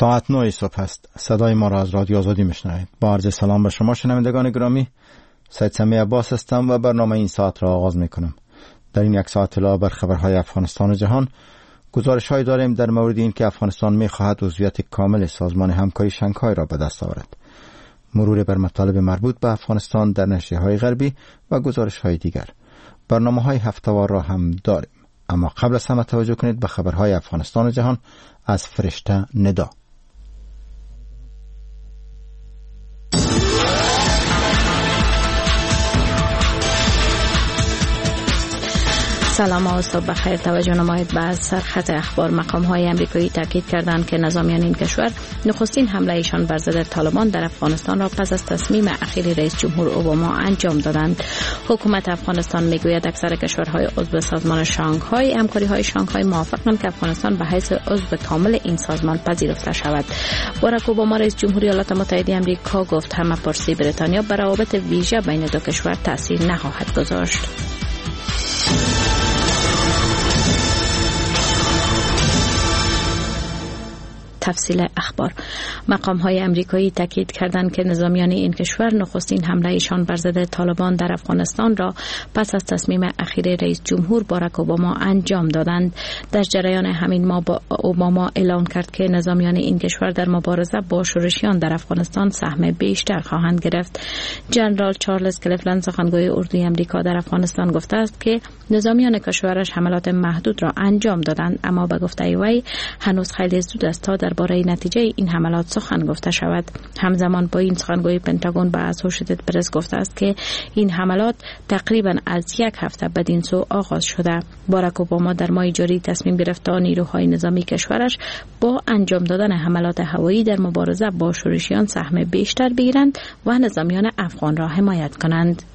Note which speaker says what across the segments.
Speaker 1: ساعت 9 صبح است. صدای ما را از رادیو آزادی میشنوید. با عرض سلام به شما شنوندگان گرامی، سید سمیع عباس هستم و برنامه این ساعت را آغاز میکنم. در این یک ساعت علاوه بر خبرهای افغانستان و جهان، گزارش‌هایی داریم در مورد این که افغانستان می‌خواهد عضویت کامل سازمان همکاری شانگهای را به دست آورد، مرور بر مطالب مربوط به افغانستان در نشریه‌های غربی و گزارش‌های دیگر. برنامه‌های هفته‌وار را هم داریم، اما قبل از همه توجه کنید به خبرهای افغانستان و جهان از فرشته ندا.
Speaker 2: سلام و صبح بخیر. توجه نمایید به سرخط اخبار. مقام‌های آمریکایی تاکید کردند که نظامیان این کشور نخستین حمله ایشان بر ضد طالبان در افغانستان را پس از تصمیم اخیر رئیس جمهور اوباما انجام دادند. حکومت افغانستان میگوید اکثر کشورهای عضو سازمان شانگهای همکاری‌های شانگهای موافقند که افغانستان به حیث عضو کامل این سازمان پذیرفته شود. باراک اوباما رئیس جمهور ایالات متحده آمریکا گفت همه‌پرسی بریتانیا بر روابط ویژه بین دو کشور تاثیر نخواهد گذاشت. تفصیل اخبار. مقام‌های آمریکایی تاکید کردند که نظامیان این کشور نخستین حمله ایشان بر ضد طالبان در افغانستان را پس از تصمیم اخیر رئیس جمهور باراک اوباما انجام دادند. در جریان همین ماه اوباما اعلام کرد که نظامیان این کشور در مبارزه با شورشیان در افغانستان سهم بیشتر خواهند گرفت. جنرال چارلز کلیفلند سخنگوی اردوی آمریکا در افغانستان گفته است که نظامیان کشورش حملات محدود را انجام دادند، اما به گفته وی هنوز خیلی زود است تا درباره نتیجه این حملات سخن گفته شود. همزمان با این سخنگوی پنتاگون به اسوشیتد پرس گفته است که این حملات تقریبا از یک هفته بدین سو آغاز شده. باراک اوباما در ماه جاری تصمیم گرفت تا نیروهای نظامی کشورش با انجام دادن حملات هوایی در مبارزه با شورشیان سهم بیشتر بگیرند و نظامیان افغان را حمایت کنند.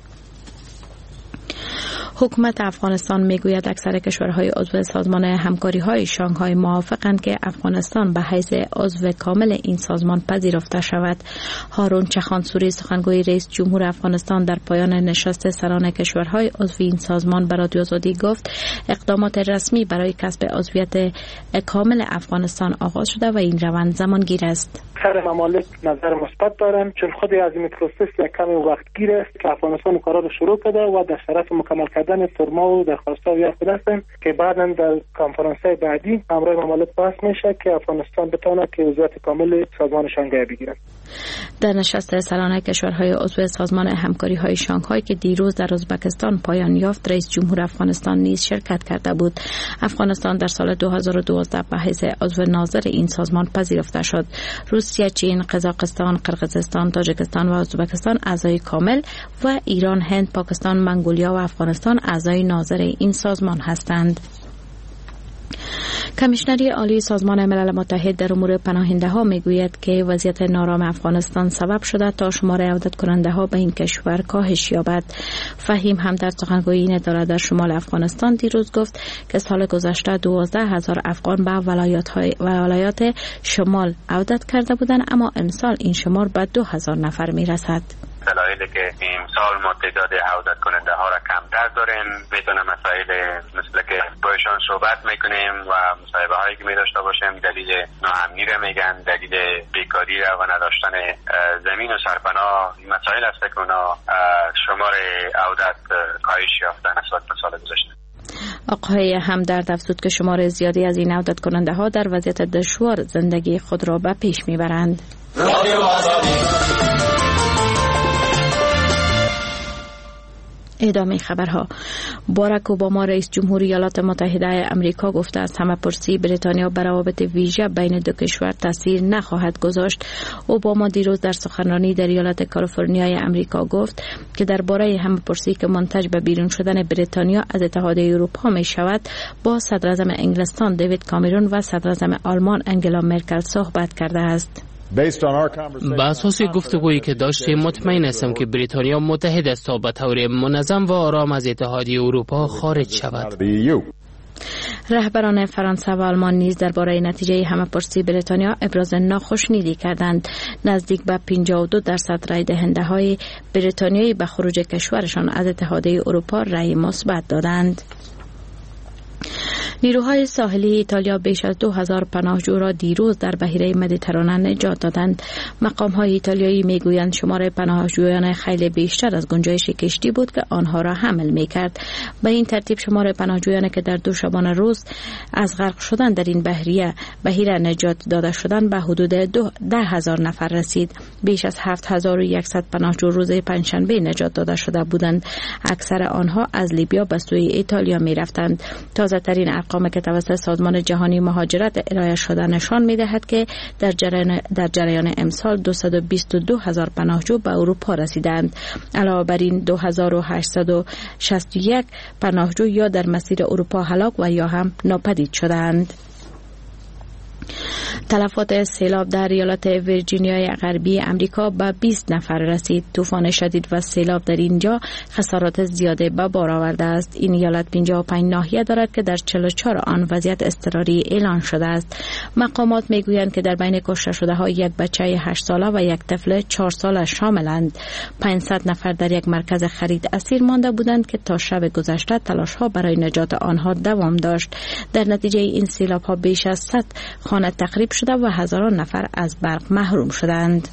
Speaker 2: حکومت افغانستان میگوید اکثر کشورهای عضو سازمان همکاری‌های شانگهای موافقند که افغانستان به حیث عضو کامل این سازمان پذیرفته شود. هارون چخانسوری سخنگوی رئیس جمهور افغانستان در پایان نشست سران کشورهای عضو این سازمان به رادیو آزادی گفت اقدامات رسمی برای کسب عضویت کامل افغانستان آغاز شده و این روند زمانگیر است.
Speaker 3: اکثر ممالک نظر مثبت دارند، چون خود از این پروسس یک کمی وقتگیر است که افغانستان کارا رو شروع کرده و در شرف مکمل کردن فرما و درخواست‌ها یافته هستند که بعداً در کنفرانس‌های بعدی امرای ممالک بحث میشه که افغانستان بتونه که عضویت کامل سازمان شانگهای بگیرد.
Speaker 2: در نشست سرانه کشورهای عضو سازمان همکاری‌های شانگهای که دیروز در ازبکستان پایان یافت، رئیس جمهور افغانستان نیز شرکت کرده بود. افغانستان در سال 2012 به حیث عضو ناظر این سازمان پذیرفته شد. روسیه، چین، قزاقستان، قرقیزستان، تاجیکستان و ازبکستان اعضای کامل و ایران، هند، پاکستان، منگولیا و افغانستان اعضای ناظر این سازمان هستند. کمیشنری عالی سازمان ملل متحد در امور پناهنده ها میگوید که وضعیت نارام افغانستان سبب شده تا شمار عودت کننده ها به این کشور کاهش یابد. فهیم هم در سخنگویی این اداره در شمال افغانستان دیروز گفت که سال گذشته 12,000 افغان به ولایات شمال عودت کرده بودند، اما امسال این شمار به 2,000 نفر میرسد.
Speaker 4: دلایلی که امسال ما تعداد عودت کننده ها را کمتر داریم، میتونه مسائل مثل که باشون صحبت میکنیم و مصاحبه هایی که میداشته باشیم دلیل ناامنی را میگن، دلیل بیکاری را و نداشتن زمین و سرپناه مسائل است که اونا شمار عودت کاهش یافتن نسبت به سال گذشته.
Speaker 2: آقای همدرد افزود که شمار زیادی از این عودت کننده ها در وضعیت دشوار زندگی خود را به پیش میبرند. ادامه خبرها. باراک اوباما رئیس جمهور ایالات متحده آمریکا گفته است همه‌پرسی بریتانیا بر روابط ویژه بین دو کشور تاثیر نخواهد گذاشت. اوباما دیروز در سخنرانی در ایالت کالیفرنیای آمریکا گفت که درباره همه‌پرسی که منتج به بیرون شدن بریتانیا از اتحادیه اروپا می شود با صدر اعظم انگلستان دیوید کامرون و صدر اعظم آلمان انگلا مرکل صحبت کرده است.
Speaker 5: با اساس گفتگویی که داشتیم مطمئن هستم که بریتانیا متحد است تا به طور منظم و آرام از اتحادیه اروپا خارج شود.
Speaker 2: رهبران فرانسه و آلمان نیز درباره نتیجه همه‌پرسی بریتانیا ابراز ناخوشنودی کردند. نزدیک به 52% رای دهنده های بریتانیایی به خروج کشورشان از اتحادیه اروپا رای مثبت دادند. نیروهای ساحلی ایتالیا بیش از 2000 پناهجو را دیروز در بحیره مدیترانه نجات دادند. مقام‌های ایتالیایی میگویند شمار پناهجویان خیلی بیشتر از گنجایش کشتی بود که آنها را حمل می‌کرد. به این ترتیب شمار پناهجویانی که در 2 شبانه روز از غرق شدن در این بحیره نجات داده شدند به حدود 10,000 نفر رسید. بیش از 7100 پناهجو روز پنجشنبه نجات داده شده بودند. اکثر آنها از لیبیا به سوی ایتالیا می‌رفتند. تازه‌ترین ارقامی که توسط سازمان جهانی مهاجرت ارائه شده نشان می‌دهد که در جریان امسال 222,000 پناهجو به اروپا رسیدند. علاوه بر این 2861 پناهجو یا در مسیر اروپا هلاک و یا هم ناپدید شدند. تلفات سیلاب در ایالت ویرجینیای غربی امریکا به 20 نفر رسید. طوفان شدید و سیلاب در اینجا خسارات زیاده به بار آورده است. این ایالت 55 ناحیه دارد که در 44 آن وضعیت اضطراری اعلان شده است. مقامات میگویند که در بین کشته شده ها یک بچه 8 ساله و یک طفل 4 ساله شاملند. 500 نفر در یک مرکز خرید اسیر مانده بودند که تا شب گذشته تلاش ها برای نجات آنها دوام داشت. در نتیجه این سیلاب ها بیش از 100 خانه تخریب شده و هزاران نفر از برق محروم شدند.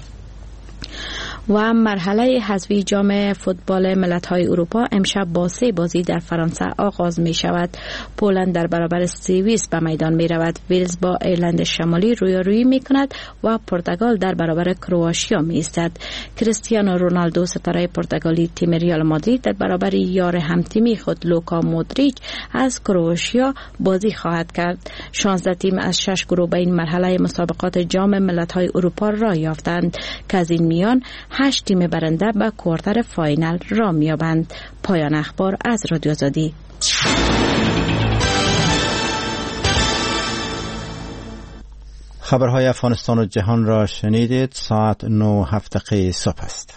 Speaker 2: و مرحله حذفی جام فوتبال ملت‌های اروپا امشب با 3 بازی در فرانسه آغاز می شود. پولند در برابر سوئیس به میدان می رود. ویلز با ایرلند شمالی رویارویی می کند و پرتغال در برابر کرواتیا می ایستد. کریستیانو رونالدو ستاره پرتغالی تیم ریال مادرید در برابر یار همتیمی خود لوکا مودریچ از کرواتیا بازی خواهد کرد. 16 تیم از 6 گروه به این مرحله مسابقات جام ملت‌های اروپا راه یافتند که از این میان 8 تیم برنده به کوارتر فاینال را می‌یابند. پایان اخبار از رادیو آزادی.
Speaker 1: خبرهای افغانستان و جهان را شنیدید. ساعت 9:07 صبح است.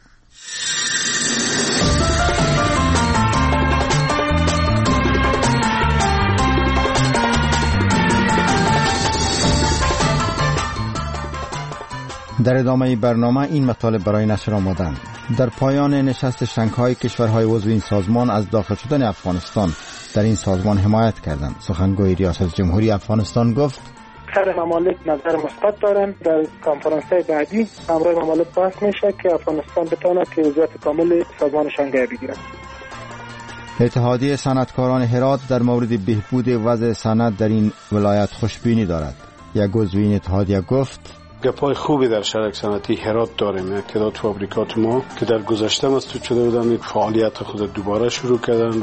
Speaker 1: در ادامه برنامه این مطالب برای نشر آمدند. در پایان نشست شانگهای کشورهای عضو این سازمان از داخل شدن افغانستان در این سازمان حمایت کردند. سخنگوی ریاست جمهوری افغانستان گفت
Speaker 3: اکثر ممالک نظر مثبت دارند. در کنفرانس‌های بعدی همراه ممالک بحث میشه که افغانستان بتواند که عضویت کامل سازمان شانگهای بگیرد.
Speaker 1: اتحادیه صنعتکاران هرات در مورد بهبود وضع صنعت در این ولایت خوشبینی دارد. یک عضو این اتحادیه گفت
Speaker 6: گپای خوبی در شرک صنعتی هرات داریم. یک تعداد فابریکات ما که در گذشته مسدود شده بودند فعالیت خود دوباره شروع کردند.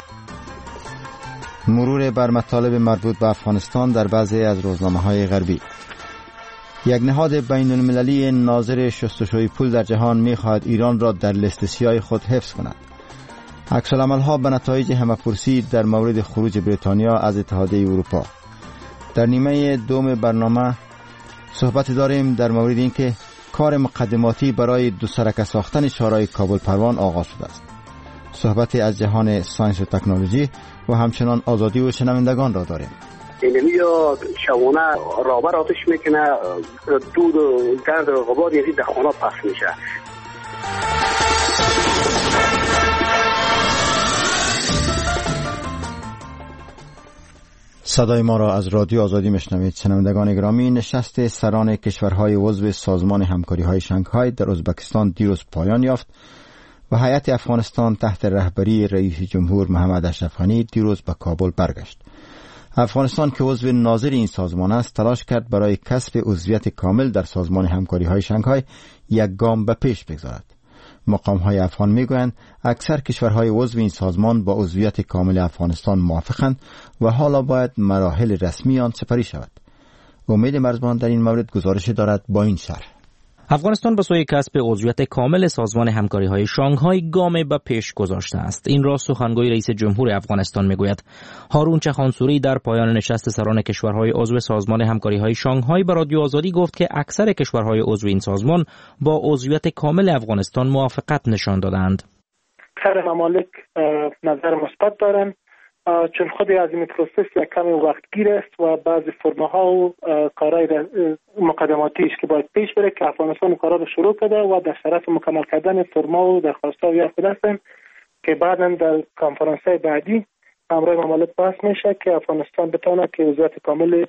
Speaker 1: مرور بر مطالب مربوط به افغانستان در بعضی از روزنامه‌های غربی. یک نهاد بین المللی ناظر شستشوی پول در جهان می‌خواهد ایران را در لیست سیاه خود حفظ کند. عکس‌العمل‌ها به نتایج همه‌پرسی در مورد خروج بریتانیا از اتحادیه اروپا. در نیمه دوم برنامه صحبت داریم در مورد اینکه کار مقدماتی برای دو سرک ساختن شورای کابل پروان آغاز شده است. صحبت از جهان ساینس و تکنولوژی و همچنان آزادی و شنوندگان را داریم.
Speaker 7: اینمی یا شوانه رابر آتش میکنه، دود و گرد و غبار یعنی در خانه پخش میشه.
Speaker 1: صدای ما را از رادیو آزادی میشنوید. شنوندگان گرامی، نشست سران کشورهای عضو سازمان همکاری‌های شانگهای در ازبکستان دیروز پایان یافت و هیئت افغانستان تحت رهبری رئیس جمهور محمد اشرف غنی دیروز به کابل برگشت. افغانستان که عضو ناظر این سازمان است تلاش کرد برای کسب عضویت کامل در سازمان همکاری‌های شانگهای یک گام به پیش بگذارد. مقام‌های افغان میگویند اکثر کشورهای عضو این سازمان با عضویت کامل افغانستان موافقند و حالا باید مراحل رسمی آن سپری شود. امید مرزبان در این مورد گزارش دارد با این شرح.
Speaker 8: افغانستان به سوی کسب عضویت کامل سازمان همکاری‌های شانگهای گام به پیش گذاشته است. این را سخنگوی رئیس جمهور افغانستان میگوید. هارون چخانسوری در پایان نشست سران کشورهای عضو سازمان همکاری‌های شانگهای به رادیو آزادی گفت که اکثر کشورهای عضو این سازمان با عضویت کامل افغانستان موافقت نشان دادند.
Speaker 3: اکثر ممالک نظر مثبت دارند، چون خود از این پروسس یک کمی وقتگیر است و بعضی فرم‌ها و کارهای مقدماتیش که باید پیش بره که افغانستان کارا رو شروع کرده و در شرف مکمل کردن فرما و درخواست‌ها یافته هستند که بعداً در کنفرانس‌های بعدی همراه ممالک بحث میشه که افغانستان بتونه که عضویت کامل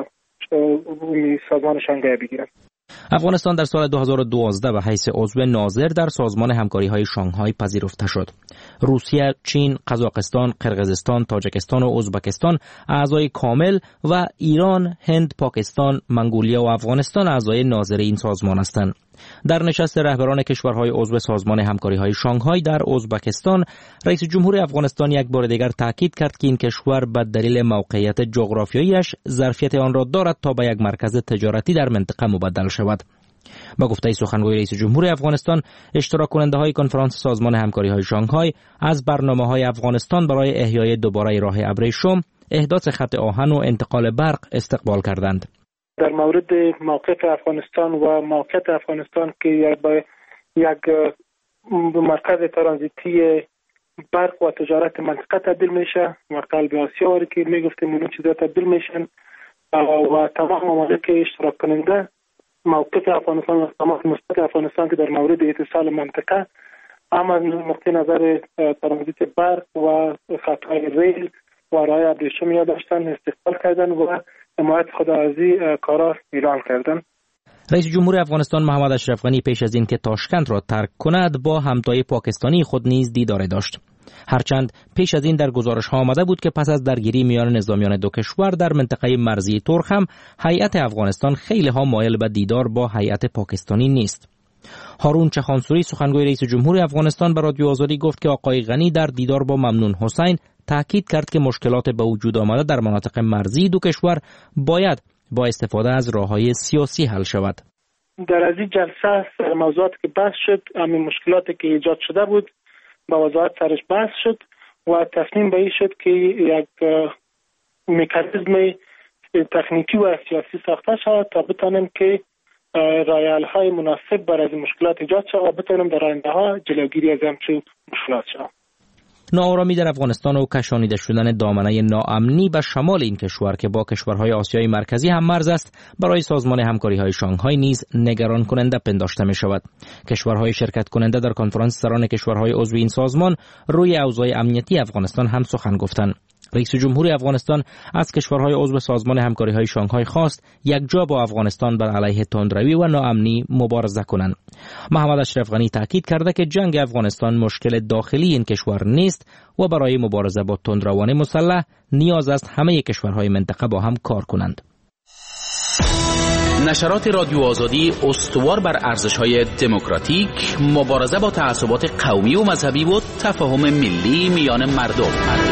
Speaker 3: سازمان شانگهای بگیره.
Speaker 8: افغانستان در سال 2012 به حیث عضو ناظر در سازمان همکاری‌های شانگهای پذیرفته شد. روسیه، چین، قزاقستان، قرقیزستان، تاجیکستان و ازبکستان اعضای کامل و ایران، هند، پاکستان، منگولیا و افغانستان اعضای ناظر این سازمان هستند. در نشست رهبران کشورهای عضو سازمان همکاری‌های شانگهای در ازبکستان، رئیس جمهور افغانستان یک بار دیگر تاکید کرد که این کشور به دلیل موقعیت جغرافیاییش ظرفیت آن را دارد تا به یک مرکز تجارتی در منطقه مبدل شود. با گفته سخنگوی رئیس جمهور افغانستان، اشتراک کننده های کنفرانس سازمان همکاری‌های شانگهای از برنامه‌های افغانستان برای احیای دوباره راه ابریشم، احداث خط آهن و انتقال برق استقبال کردند.
Speaker 3: در مورد موقعیت افغانستان و موقعیت افغانستان که یک مرکز ترانزیتی برق و تجارت منطقه تبدیل میشه و قلب آسیا وری که میگفتیم اون چیزا تبدیل میشن و تمام ممالک اشتراک کننده موقعیت افغانستان و تمام مثبت افغانستان که در مورد اتصال منطقه اما نقطه نظر ترانزیت برق و خطهای ریل و راه ابریشم یا داشتن استقبال کردن و حمایت خود از کارا اعلان کردن.
Speaker 8: رئیس جمهور افغانستان محمد اشرف غنی پیش از اینکه تاشکند را ترک کند با همتای پاکستانی خود نیز دیدار داشت. هرچند پیش از این در گزارش‌ها آمده بود که پس از درگیری میان نظامیان دو کشور در منطقه مرزی ترک هم هیئت افغانستان خیلی ها مایل به دیدار با هیئت پاکستانی نیست. هارون چخانسوری سخنگوی رئیس جمهور افغانستان به رادیو آزادی گفت که آقای غنی در دیدار با ممنون حسین تاکید کرد که مشکلات به وجود آمده در مناطق مرزی دو کشور باید با استفاده از راه‌های سیاسی حل شود.
Speaker 3: در از این جلسه موضوعاتی که بحث شد، همین مشکلاتی که ایجاد شده بود با وضاحت سرش بحث شد و تصمیم به این شد که یک مکانیزم تکنیکی و سیاسی ساخته شود تا بتانیم که راه حل‌های مناسب برای این مشکلات ایجاد شود و بتانیم در آینده‌ها جلوگیری از همچین مشکلات شود.
Speaker 8: ناآرامی در افغانستان و کشانیده شدن دامنه ناامنی به شمال این کشور که با کشورهای آسیای مرکزی هم مرز است برای سازمان همکاری‌های شانگهای نیز نگران کننده پنداشته می شود. کشورهای شرکت کننده در کنفرانس سران کشورهای عضو این سازمان روی اوضاع امنیتی افغانستان هم سخن گفتند. رئیس جمهور افغانستان از کشورهای عضو سازمان همکاری‌های شانگهای خواست یکجا با افغانستان بر علیه تندروی و ناامنی مبارزه کنند. محمد اشرف غنی تاکید کرده که جنگ افغانستان مشکل داخلی این کشور نیست و برای مبارزه با تندروان مسلح نیاز است همه کشورهای منطقه با هم کار کنند.
Speaker 9: نشرات رادیو آزادی استوار بر ارزش‌های دموکراتیک، مبارزه با تعصبات قومی و مذهبی و تفاهم ملی میان مردم.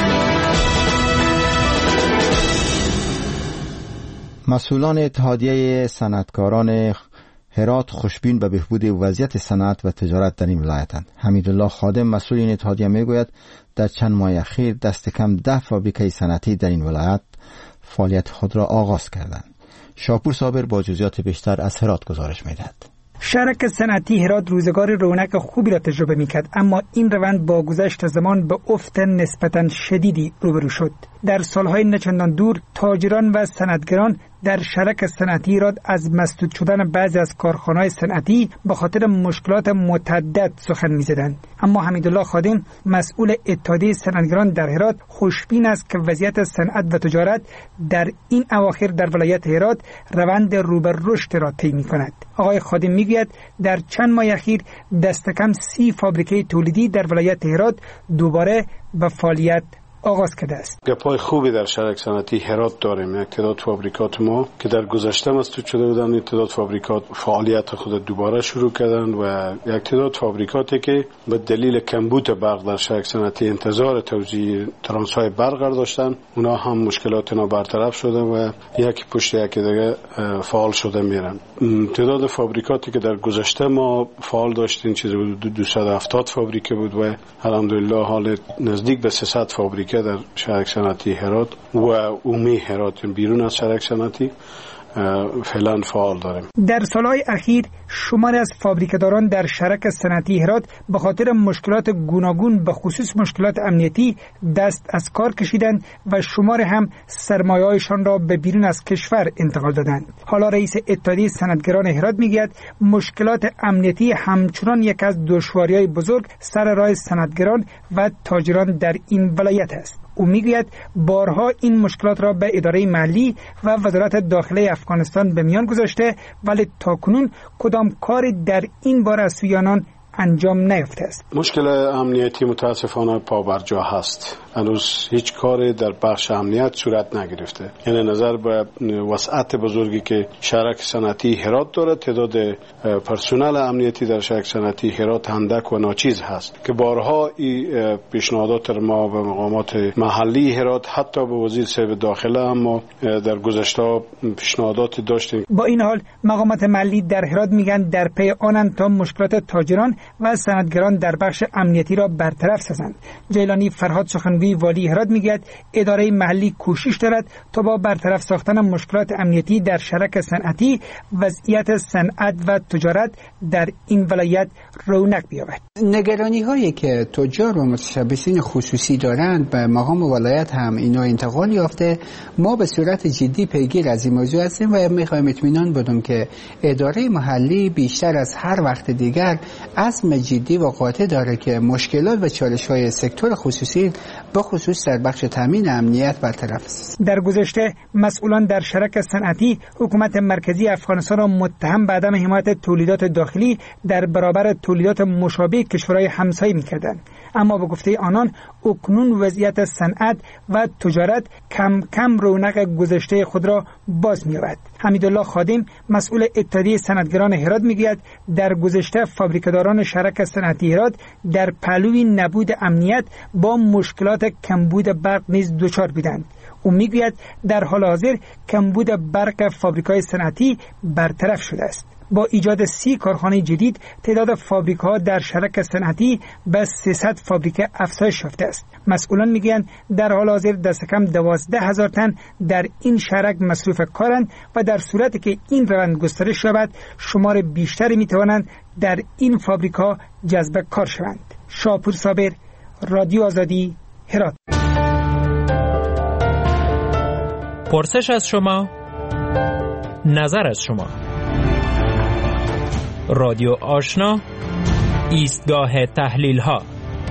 Speaker 1: مسئولان اتحادیه صنعتکاران هرات خوشبین به بهبود وضعیت صنعت و تجارت در این ولایتند. حمیدالله خادم مسئول این اتحادیه میگوید در چند ماه اخیر دست کم 10 فابریکه صنعتی در این ولایت فعالیت خود را آغاز کردند. شاپور صابر با جزئیات بیشتر از هرات گزارش می‌دهد.
Speaker 10: شرک صنعتی هرات روزگار رونق خوبی را تجربه می‌کرد، اما این روند با گذشت زمان به افت نسبتاً شدیدی روبرو شد. در سالهای نچندان دور تاجران و صنعتگران در شرک صنعتی هرات از مسدود شدن بعضی از کارخانه‌های صنعتی به خاطر مشکلات متعدد سخن می‌زدند. اما حمیدالله خادم مسئول اتحادیه صنعتگران در هرات خوشبین است که وضعیت صنعت و تجارت در این اواخر در ولایت هرات روند رو به رشد را طی می‌کند. آقای خادم میگوید در چند ماه اخیر دست کم 30 فابریکه تولیدی در ولایت هرات دوباره به فعالیت آغاز کرده است.
Speaker 6: گپای خوبی در شرک صنعتی هرات داریم. یک تعداد فابریکات ما که در گذشته مسدود شده بودند، این تعداد فابریکات فعالیت خود دوباره شروع کردند و یک تعداد فابریکاتی که به دلیل کمبود برق در شرک صنعتی انتظار توزیع ترانسفر برق داشتند، اونا هم مشکلات اینا برطرف شده و یک پشت یکی دیگه فعال شده میرن. تعداد فابریکاتی که در گذشته ما فعال داشتیم چیزی بود 270 فابریکه بود و الحمدلله حال نزدیک به 300 فابریکه در شرک صنعتی هرات و عمومی هرات بیرون از شرک صنعتی فعلا فعال داریم.
Speaker 10: در سالهای اخیر شماری از فابریکه‌داران در شرک صنعتی هرات به خاطر مشکلات گوناگون به خصوص مشکلات امنیتی دست از کار کشیدند و شماری هم سرمایه‌هایشان را به بیرون از کشور انتقال دادند. حالا رئیس اتحادیه صنعتگران هرات میگوید مشکلات امنیتی همچنان یک از دشواری‌های بزرگ سر راه صنعتگران و تاجران در این ولایت است. او میگوید بارها این مشکلات را به اداره محلی و وزارت داخله افغانستان به میان گذاشته، ولی تاکنون کدام کاری در این باره از سوی آنان انجام نیافته است.
Speaker 6: مشکل امنیتی متاسفانه پابرجا هست. هنوز هیچ کاری در بخش امنیت صورت نگرفته. یعنی نظر به وسعت بزرگی که شهرک صنعتی هرات داره، تعداد پرسنل امنیتی در شهرک صنعتی هرات اندک و ناچیز هست که بارها این پیشنهادات ما به مقامات محلی هرات، حتی به وزیر صاحب داخله اما در گذشته پیشنهادات داشتیم.
Speaker 10: با این حال مقامات محلی در هرات میگن در پی آنند تا مشکلات تاجران و صنعتگران در بخش امنیتی را برطرف سازند. جیلانی فرهاد سخنگوی والی هرات میگوید اداره محلی کوشش دارد تا با برطرف ساختن مشکلات امنیتی در شرک صنعتی وضعیت صنعت و تجارت در این ولایت رونق بیابد.
Speaker 11: نگرانی هایی که تجار و متشبثین خصوصی دارند به مقام ولایت هم اینا انتقال یافته. ما به صورت جدی پیگیر از این موضوع هستیم و میخوایم اطمینان بدیم که اداره محلی بیشتر از هر وقت دیگر عزم جدی و قاطع داره که مشکلات و چالش‌های سکتور خصوصی به خصوص در بخش تامین امنیت برطرف است.
Speaker 10: در گذشته مسئولان در شرک صنعتی حکومت مرکزی افغانستان را متهم به عدم حمایت تولیدات داخلی در برابر تولیدات مشابه کشورهای همسایه می‌کردند، اما به گفته آنان اکنون وضعیت صنعت و تجارت کم کم رونق گذشته خود را باز می‌یابد. حمیدالله خادم مسئول اتحادیه صنعتگران هرات میگوید در گذشته فابریکه‌داران شرک صنعتی هرات در پهلوی نبود امنیت با مشکلات کمبود برق نیز دچار بودند. او میگوید در حال حاضر کمبود برق فابریک‌های صنعتی برطرف شده است. با ایجاد 30 کارخانه جدید تعداد فابریکه‌ها در شرک صنعتی به 300 فابریکه افزایش یافته است. مسئولان میگویند در حال حاضر دست کم 12,000 تن در این شرک مصروف کارند و در صورتی که این روند گسترش یابد شمار بیشتری میتوانند در این فابریک‌ها جذب کار شوند. شاپور صابر، رادیو آزادی، هرات.
Speaker 8: پرسش از شما، نظر از شما. رادیو آشنا، ایستگاه تحلیل ها.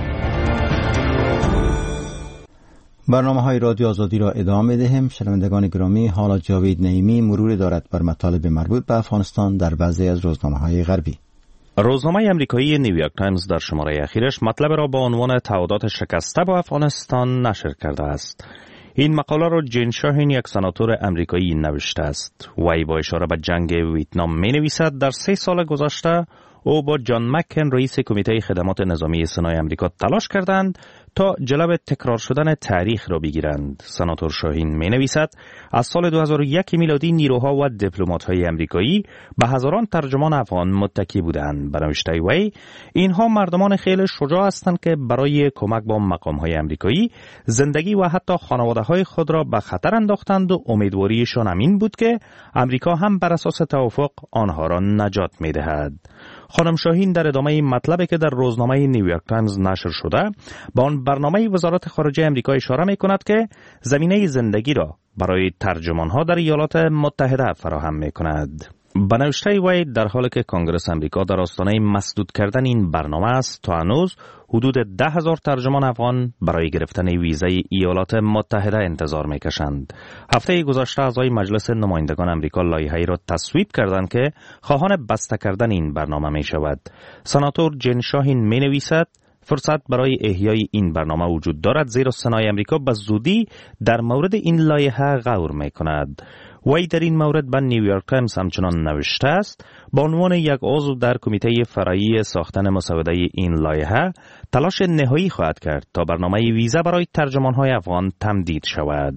Speaker 1: برنامه‌های رادیو آزادی را ادامه دهیم. شنوندگان گرامی، حالا جاوید نعیمی مروری دارد بر مطالب مربوط به افغانستان در بعضی از روزنامه‌های غربی.
Speaker 8: روزنامه امریکایی نیویورک تایمز در شماره اخیرش مطلب را با عنوان تعهدات شکسته با افغانستان نشر کرده است. این مقاله را جین شاهین، یک سناتور امریکایی، نوشته است. وی با اشاره به جنگ ویتنام می نویسد در 3 سال گذشته او با جان مکن، رئیس کمیته خدمات نظامی سنای امریکا، تلاش کردند تا جلب تکرار شدن تاریخ را بگیرند. سناتور شاهین می نویسد از سال 2001 میلادی نیروها و دیپلمات‌های امریکایی به هزاران ترجمان افغان متکی بودند. به نوشته وی اینها مردمان خیلی شجاع هستند که برای کمک با مقام‌های امریکایی زندگی و حتی خانواده‌های خود را به خطر انداختند و امیدواریشان همین بود که امریکا هم بر اساس توافق آنها را نجات می‌دهد. خانم شاهین در ادامه مطلبی که در روزنامه نیویورک تایمز نشر شده به آن برنامه وزارت خارجه امریکا اشاره می‌کند که زمینه زندگی را برای ترجمان‌ها در ایالات متحده فراهم می‌کند. به نوشته وی در حالی که کنگره امریکا در آستانه مسدود کردن این برنامه است، تا هنوز حدود 10,000 ترجمان افغان برای گرفتن ویزای ایالات متحده انتظار می‌کشند. هفته گذشته اعضای مجلس نمایندگان امریکا لایحه‌ای را تصویب کردند که خواهان بسته کردن این برنامه می‌شود. سناتور جین شاهین می‌نویسد فرصت برای احیای این برنامه وجود دارد، زیرا سنای امریکا به زودی در مورد این لایحه غور می‌کند. وی در این مورد به نیویورک تایمز همچنان نوشته است: با عنوان یک عضو در کمیته فرعی ساختن مسوده این لایحه تلاش نهایی خواهد کرد تا برنامه ویزا برای ترجمان‌های افغان تمدید شود.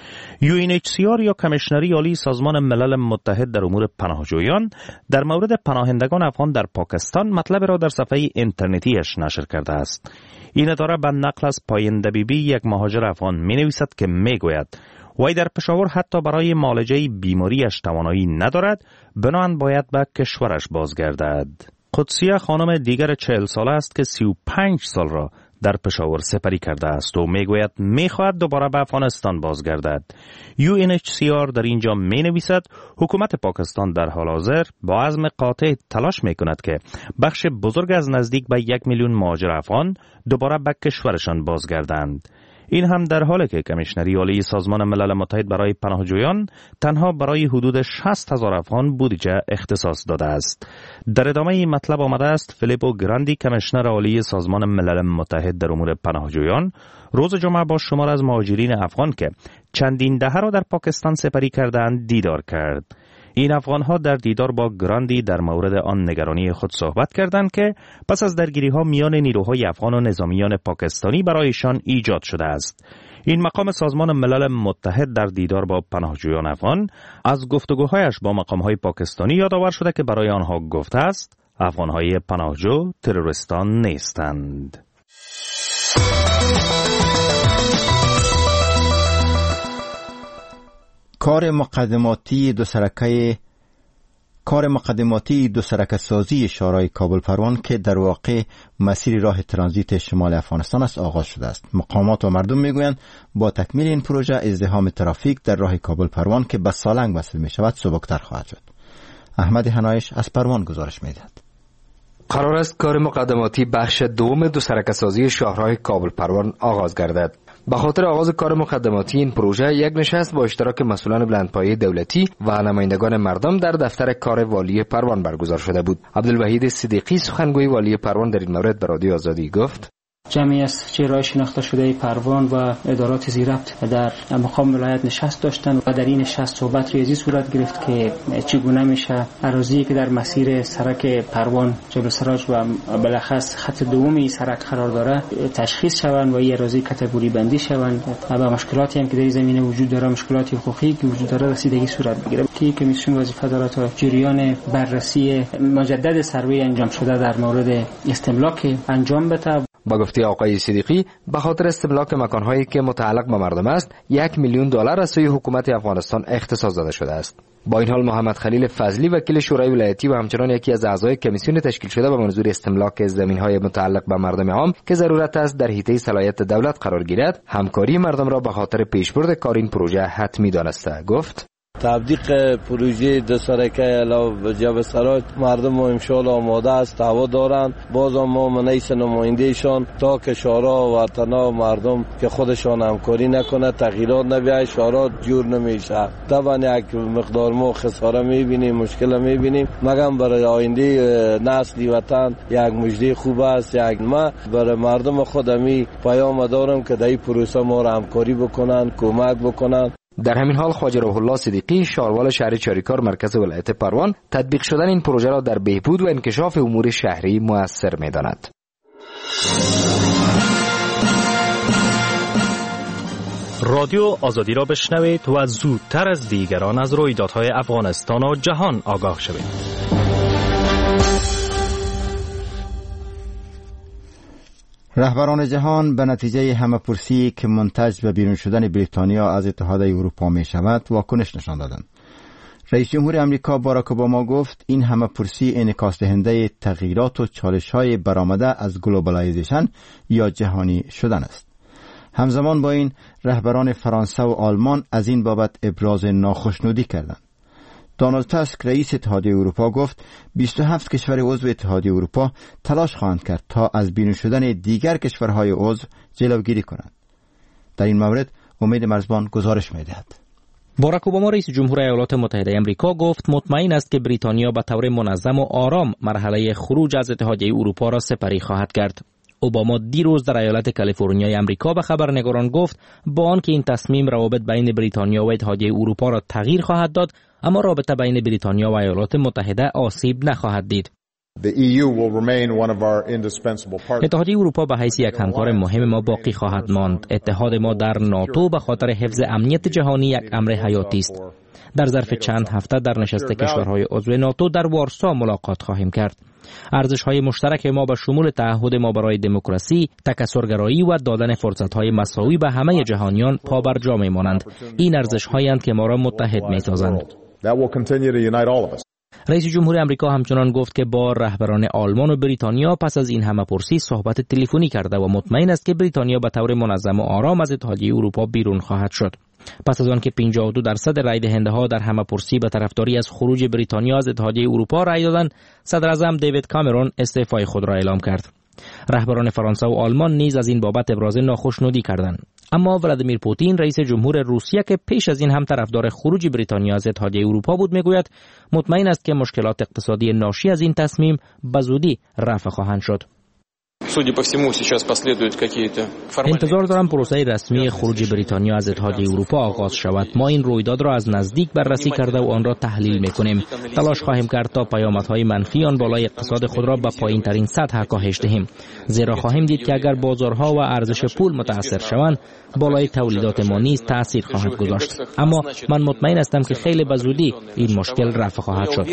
Speaker 8: UNHCR یا کمیشنری عالی سازمان ملل متحد در امور پناهجویان در مورد پناهندگان افغان در پاکستان مطلب را در صفحه اینترنتیش نشر کرده است. این اداره به نقل از پایین دبیبی، یک مهاجر افغان، می‌نویسد که می‌گوید وی در پشاور حتی برای معالجه بیماریش توانایی ندارد، بنابراین باید به کشورش بازگردد. قدسیه خانم دیگر 40 ساله است که 35 سال را در پشاور سپری کرده است و میگوید میخواهد دوباره به افغانستان بازگردد. UNHCR در اینجا مینویسد حکومت پاکستان در حال حاضر با عزم قاطع تلاش میکند که بخش بزرگ از نزدیک به 1 میلیون مهاجر افغان دوباره به کشورشان بازگردند.
Speaker 12: این هم در حالی که کمیشنری عالی سازمان ملل متحد برای پناهجویان تنها برای حدود 60,000 افغان بودجه اختصاص داده است. در ادامه این مطلب آمده است فیلیپو گراندی کمیشنر عالی سازمان ملل متحد در امور پناهجویان روز جمعه با شمار از مهاجرین افغان که چندین دهه را در پاکستان سپری کردند دیدار کرد. این افغان‌ها در دیدار با گراندی در مورد آن نگرانی خود صحبت کردند که پس از درگیری‌ها میان نیروهای افغان و نظامیان پاکستانی برایشان ایجاد شده است. این مقام سازمان ملل متحد در دیدار با پناهجویان افغان از گفتگوهایش با مقام‌های پاکستانی یادآور شده که برای آنها گفته است افغان‌های پناهجو تروریستان نیستند.
Speaker 1: کار مقدماتی دو سرکه سازی شهرهای کابل پروان که در واقع مسیر راه ترانزیت شمال افغانستان است آغاز شده است. مقامات و مردم میگویند با تکمیل این پروژه ازدحام ترافیک در راه کابل پروان که به سالنگ وصل می شود سبکتر خواهد شد. احمد حنایش از پروان گزارش میدهد.
Speaker 13: قرار است کار مقدماتی بخش دوم دو سرکه سازی شهرهای کابل پروان آغاز گردد. به خاطر آغاز کار مقدماتی این پروژه یک نشست با اشتراک مسئولان بلندپایه دولتی و نمایندگان مردم در دفتر کار والی پروان برگزار شده بود. عبدالوحید صدیقی سخنگوی والی پروان در این مورد به رادیو آزادی گفت:
Speaker 14: جمعی از چهره‌های شناخته شده پروان و ادارات زیربط در مقام ولایت نشست داشتند و در این نشست صحبت ریاضی صورت گرفت که چگونه میشه اراضی که در مسیر سرک پروان جبل سراج و بالاخص خط دوم سرک قرار داره تشخیص شوند و این اراضی کاتگوری بندی شوند و مشکلاتی هم که در زمینه وجود داره، مشکلات حقوقی که وجود داره رسیدگی صورت بگیره. که کمیسیون وظیفه داره تا جریان بررسی مجدد سروی انجام شده در مورد استملاک انجام بده.
Speaker 13: با گفته آقای صدیقی به خاطر استملاک مکانهایی که متعلق به مردم است $1,000,000 از سوی حکومت افغانستان اختصاص داده شده است. با این حال محمد خلیل فضلی وکیل شورای ولایتی و همچنان یکی از اعضای کمیسیون تشکیل شده به منظور استملاک زمین‌های متعلق به مردم عام که ضرورت است در حیطه صلاحیت دولت قرار گیرد همکاری مردم را به خاطر پیشبرد کار این پروژه حتمی دانسته. گفت:
Speaker 15: تبدیق پروژه دو سرکه علاوه جبل سراج مردم و انشاءالله آماده است، هوا دارند. باز ما منیس نمایندهشان تا که شورا و وطنا مردم که خودشان همکاری نکنه تغییرات نبیاید شورا جور نمیشه. طبعا یک مقدار ما خساره میبینیم، مشکل میبینیم، مگم برای آینده نسلی وطن یک مژده خوب است. یک ما برای مردم خودمی پیام دارم که در این پروسه ما را همکاری بکنن، کمک بکنن.
Speaker 13: در همین حال خواجه روح الله صدیقی شاروال شهر چاریکار مرکز ولایت پروان تطبیق شدن این پروژه را در بهبود و انکشاف امور شهری مؤثر می‌داند.
Speaker 12: رادیو آزادی را بشنوید و زودتر از دیگران از رویدادهای افغانستان و جهان آگاه شوید.
Speaker 1: رهبران جهان به نتیجه همه‌پرسی که منتج به بیرون شدن بریتانیا از اتحاد اروپا می شود واکنش نشان دادند. رئیس جمهور امریکا باراک اوباما گفت این همه‌پرسی انعکاس دهنده تغییرات و چالش‌های برآمده از گلوبالایزیشن یا جهانی شدن است. همزمان با این رهبران فرانسه و آلمان از این بابت ابراز ناخشنودی کردند. دونالد تاسک رئیس اتحادیه اروپا گفت 27 کشور عضو اتحادیه اروپا تلاش خواهند کرد تا از بیرون شدن دیگر کشورهای عضو جلوگیری کنند. در این مورد امید مرزبان گزارش می‌دهد.
Speaker 8: باراک اوباما رئیس جمهور ایالات متحده آمریکا گفت مطمئن است که بریتانیا به طور منظم و آرام مرحله خروج از اتحادیه اروپا را سپری خواهد کرد. اوباما دیروز در ایالت کالیفرنیای آمریکا به خبرنگاران گفت با آنکه این تصمیم روابط بین بریتانیا و اتحادیه اروپا را تغییر خواهد داد، اما رابطه بین بریتانیا و ایالات متحده آسیب نخواهد دید. اتحادیه اروپا به حیث یک همکار مهم ما باقی خواهد ماند. اتحاد ما در ناتو به خاطر حفظ امنیت جهانی یک امر حیاتی است. در ظرف چند هفته در نشست کشورهای عضو ناتو در وارسا ملاقات خواهیم کرد. ارزش‌های مشترک ما به شمول تعهد ما برای دموکراسی، تکثرگرایی و دادن فرصت‌های مساوی به همه جهانیان پابرجا می‌مانند. این ارزش‌هایند که ما را متحد می‌سازند. رئیس جمهور آمریکا همچنان گفت که با رهبران آلمان و بریتانیا پس از این همه‌پرسی صحبت تلفنی کرده و مطمئن است که بریتانیا به طور منظم و آرام از اتحادیه اروپا بیرون خواهد شد. پس از آن که 52% رای دهنده‌ها در همه‌پرسی به طرفداری از خروج بریتانیا از اتحادیه اروپا رای دادند، صدر اعظم دیوید کامرون استعفای خود را اعلام کرد. رهبران فرانسه و آلمان نیز از این بابت ابراز ناخشنودی کردند. اما ولادیمیر پوتین رئیس جمهور روسیه که پیش از این هم طرفدار خروج بریتانیا از اتحادیه اروپا بود میگوید مطمئن است که مشکلات اقتصادی ناشی از این تصمیم به زودی رفع خواهند شد. انتظار دارم پروسه رسمی خروج بریتانیا از اتحادیه اروپا آغاز شود. ما این رویداد را از نزدیک بررسی کرده و آن را تحلیل میکنیم. تلاش خواهیم کرد تا پیامدهای منفی آن بالای اقتصاد خود را به پایین ترین سطح کاهش دهیم. زیرا خواهیم دید که اگر بازارها و ارزش پول متاثر شوند، بالای تولیدات ما نیز تاثیر خواهد گذاشت. اما من مطمئن هستم که خیلی به زودی این مشکل رفع خواهد شد.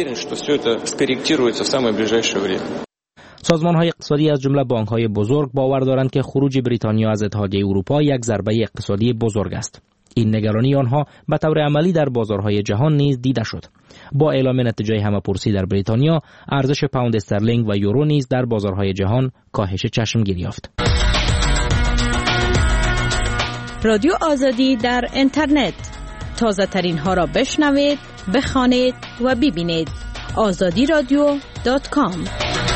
Speaker 8: سازمان‌های اقتصادی از جمله بانک‌های بزرگ باور دارند که خروج بریتانیا از اتحادیه اروپا یک ضربه اقتصادی بزرگ است. این نگرانی آنها به طور عملی در بازارهای جهان نیز دیده شد. با اعلام نتیجه همه‌پرسی در بریتانیا، ارزش پوند استرلینگ و یورو نیز در بازارهای جهان کاهش چشمگیر یافت.
Speaker 2: رادیو آزادی در اینترنت، تازه ترین ها را بشنوید، بخوانید و ببینید. azadiradio.com.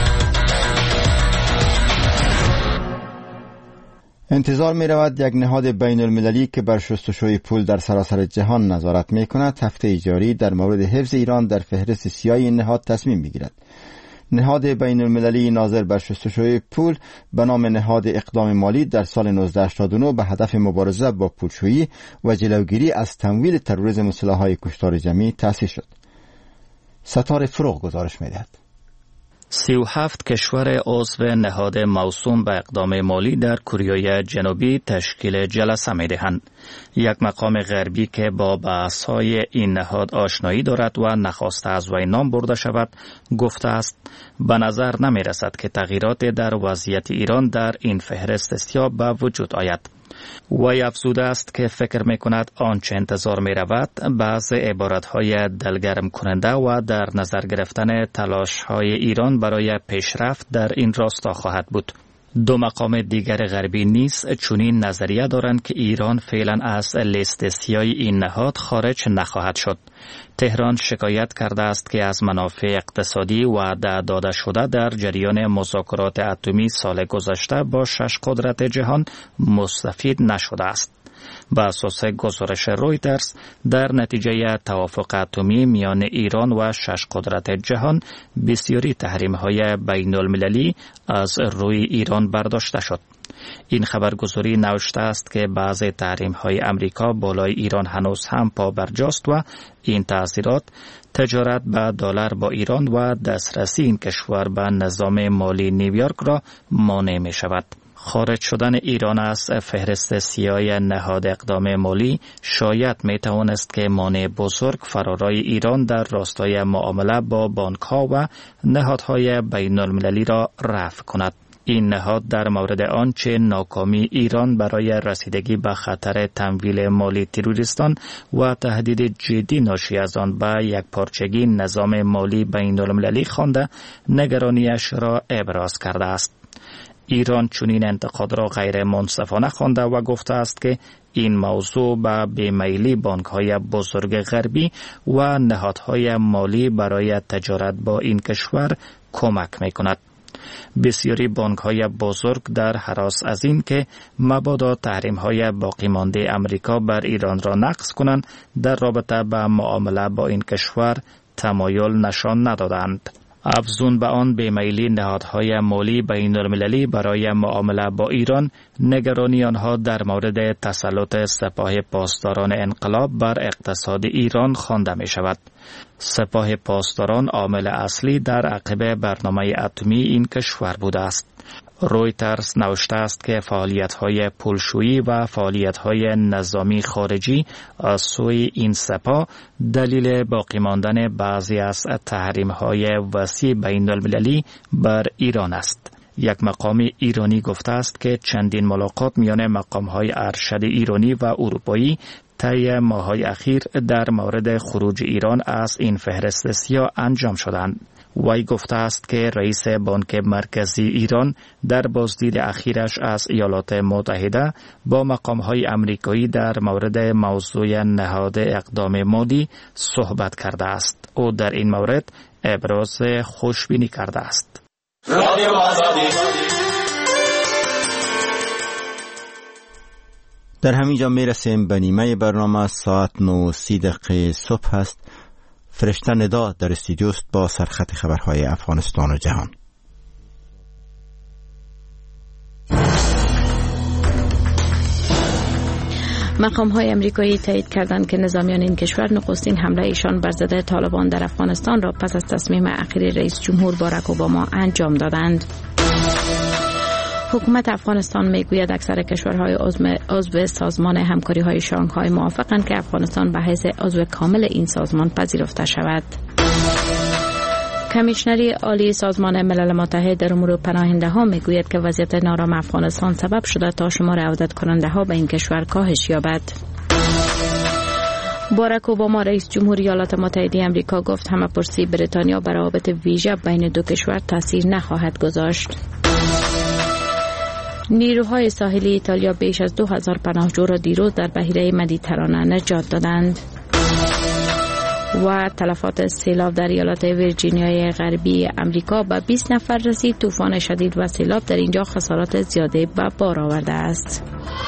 Speaker 1: انتظار می رود یک نهاد بین المللی که بر شستشوی پول در سراسر جهان نظارت می کند هفته جاری در مورد حفظ ایران در فهرست سیاه این نهاد تصمیم بگیرد. نهاد بین المللی ناظر بر شستشوی پول به نام نهاد اقدام مالی در سال 1989 به هدف مبارزه با پولشویی و جلوگیری از تمویل تروریسم و سلاح‌های کشتار جمعی تأسیس شد. ستاره فروغ گزارش می دهد.
Speaker 16: 37 کشور عضو نهاد موسوم به اقدام مالی در کره جنوبی تشکیل جلسه می دهند. یک مقام غربی که با بحث‌های این نهاد آشنایی دارد و نخواسته از وی نام برده شود، گفته است به نظر نمی رسد که تغییرات در وضعیت ایران در این فهرست سیاه به وجود آید. وی افزوده است که فکر می کند آنچه انتظار می رود بعض عبارتهای دلگرم کننده و در نظر گرفتن تلاش های ایران برای پیشرفت در این راستا خواهد بود. دو مقام دیگر غربی نیز چنین نظریه دارند که ایران فعلا از لیست سیاه این نهاد خارج نخواهد شد. تهران شکایت کرده است که از منافع اقتصادی وعده داده شده در جریان مذاکرات اتمی سال گذشته با 6 قدرت جهان مستفید نشده است. به اساس گزارش رویترز، در نتیجه توافق اتمی میان ایران و 6 قدرت جهان، بسیاری تحریم‌های بین المللی از روی ایران برداشته شد. این خبرگزاری نوشته است که بعضی تحریم‌های امریکا بالای ایران هنوز هم پابرجاست و این تأثیرات تجارت به دلار با ایران و دسترسی این کشور به نظام مالی نیویورک را مانع می شود. خارج شدن ایران از فهرست سیاه نهاد اقدام مالی شاید می توانست که مانع بزرگ فرارای ایران در راستای معامله با بانک‌ها و نهادهای بین المللی را رفع کند. این نهاد در مورد آنچه ناکامی ایران برای رسیدگی به خطر تمویل مالی تروریستان و تهدید جدی ناشی از آن به یک پارچگی نظام مالی بین المللی خوانده نگرانیش را ابراز کرده است. ایران چنین انتقاد را غیر منصفانه خوانده و گفته است که این موضوع به بیمیلی بانک‌های بزرگ غربی و نهادهای مالی برای تجارت با این کشور کمک می‌کند. بسیاری بانک‌های بزرگ در هراس از این که مبادا تحریم‌های باقی مانده امریکا بر ایران را نقض کنند در رابطه با معامله با این کشور تمایل نشان ندادند. افزون به آن بیمیلی نهادهای مالی بین المللی برای معامله با ایران، نگرانی آنها در مورد تسلط سپاه پاسداران انقلاب بر اقتصاد ایران خوانده می شود. سپاه پاسداران عامل اصلی در عقب برنامه اتمی این کشور بوده است. رویترز نوشته است که فعالیت‌های پولشویی و فعالیت‌های نظامی خارجی از سوی این سپاه دلیل باقی ماندن بعضی از تحریم‌های وسیع بین المللی بر ایران است. یک مقام ایرانی گفته است که چندین ملاقات میان مقام‌های ارشد ایرانی و اروپایی طی ماه‌های اخیر در مورد خروج ایران از این فهرست سیاه انجام شدند. وی گفته است که رئیس بانک مرکزی ایران در بازدید اخیرش از ایالات متحده با مقام‌های آمریکایی در مورد موضوع نهاد اقدام مالی صحبت کرده است. او در این مورد ابراز خوشبینی کرده است. رادیو آزادی
Speaker 1: در همینجا میرسیم به نیمه برنامه. ساعت 9:30 صبح است. فرشته ندا در استودیو است با سرخط خبرهای افغانستان و جهان.
Speaker 2: مقام‌های امریکایی تایید کردند که نظامیان این کشور نخستین حمله ایشان بر ضد طالبان در افغانستان را پس از تصمیم اخیر رئیس جمهور باراک اوباما انجام دادند. حکومت افغانستان میگوید اکثر کشورهای عضو سازمان همکاری‌های شانگهای موافقند که افغانستان به حیث عضو کامل این سازمان پذیرفته شود. کمیشنری عالی سازمان ملل متحد در امور پناهنده‌ها میگوید که وضعیت نارام افغانستان سبب شده تا شمار عودت کننده‌ها به این کشور کاهش یابد. باراک اوباما رئیس جمهور ایالات متحده آمریکا گفت همه‌پرسی بریتانیا بر روابط ویژه بین دو کشور تاثیر نخواهد گذاشت. نیروهای ساحلی ایتالیا بیش از 2000 پناهجو را دیروز در بحیره مدیترانه نجات دادند. و تلفات سیلاب در ایالات ویرجینیای غربی آمریکا به 20 نفر رسید. طوفان شدید و سیلاب در اینجا خسارات زیاده به بار آورده است.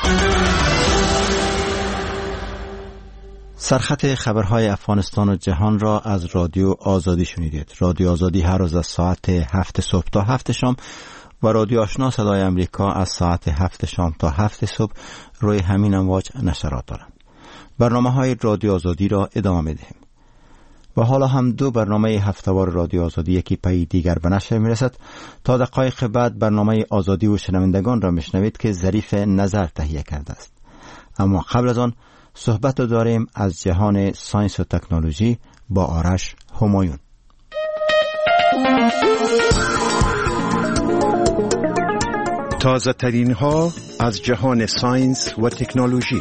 Speaker 1: سرخط خبرهای افغانستان و جهان را از رادیو آزادی شنیدید. رادیو آزادی هر روز از ساعت 7 صبح تا 7 شام و رادیو آشنا صدای امریکا از ساعت 7 شام تا 7 صبح روی همین امواج نشرات دارند. برنامه‌های رادیو آزادی را ادامه می‌دهیم. و حالا هم دو برنامه هفته‌وار رادیو آزادی یکی پی دیگر به نشر می‌رسد. تا دقایق بعد برنامه آزادی و شنوندگان را میشنوید که ظریف نظر تهیه کرده است. اما قبل از آن صحبت داریم از جهان ساینس و تکنولوژی با آرش همایون.
Speaker 17: تازه ترین ها از جهان ساینس و تکنولوژی.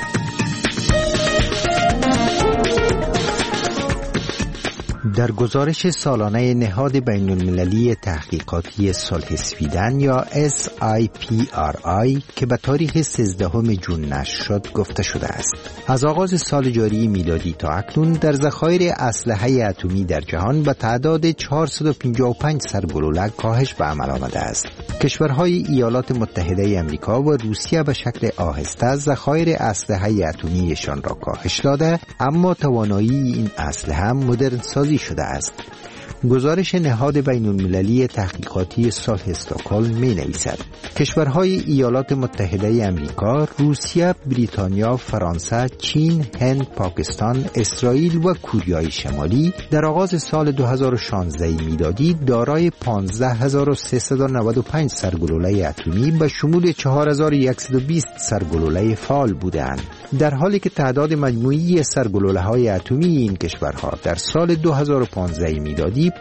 Speaker 17: در گزارش سالانه نهاد بین المللی تحقیقاتی صلح سویدن یا SIPRI که به تاریخ 13 ژوئن نشر شد گفته شده است از آغاز سال جاری میلادی تا اکنون در ذخایر اسلحه اتمی در جهان به تعداد 455 سرگلوله کاهش به عمل آمده است. کشورهای ایالات متحده آمریکا و روسیه به شکل آهسته ذخایر اسلحه اتمیشان را کاهش داده، اما توانایی این اسلحه مدرن سازی شده است. گزارش نهاد بین المللی تحقیقاتی صلح استکهلم می نویسد کشورهای ایالات متحده آمریکا، روسیه، بریتانیا، فرانسه، چین، هند، پاکستان، اسرائیل و کوریای شمالی در آغاز سال 2016 میلادی دارای 15395 سرگلوله اتمی به شمول 4120 سرگلوله فعال بودند، در حالی که تعداد مجموعی سرگلوله‌های اتمی این کشورها در سال 2015 میلادی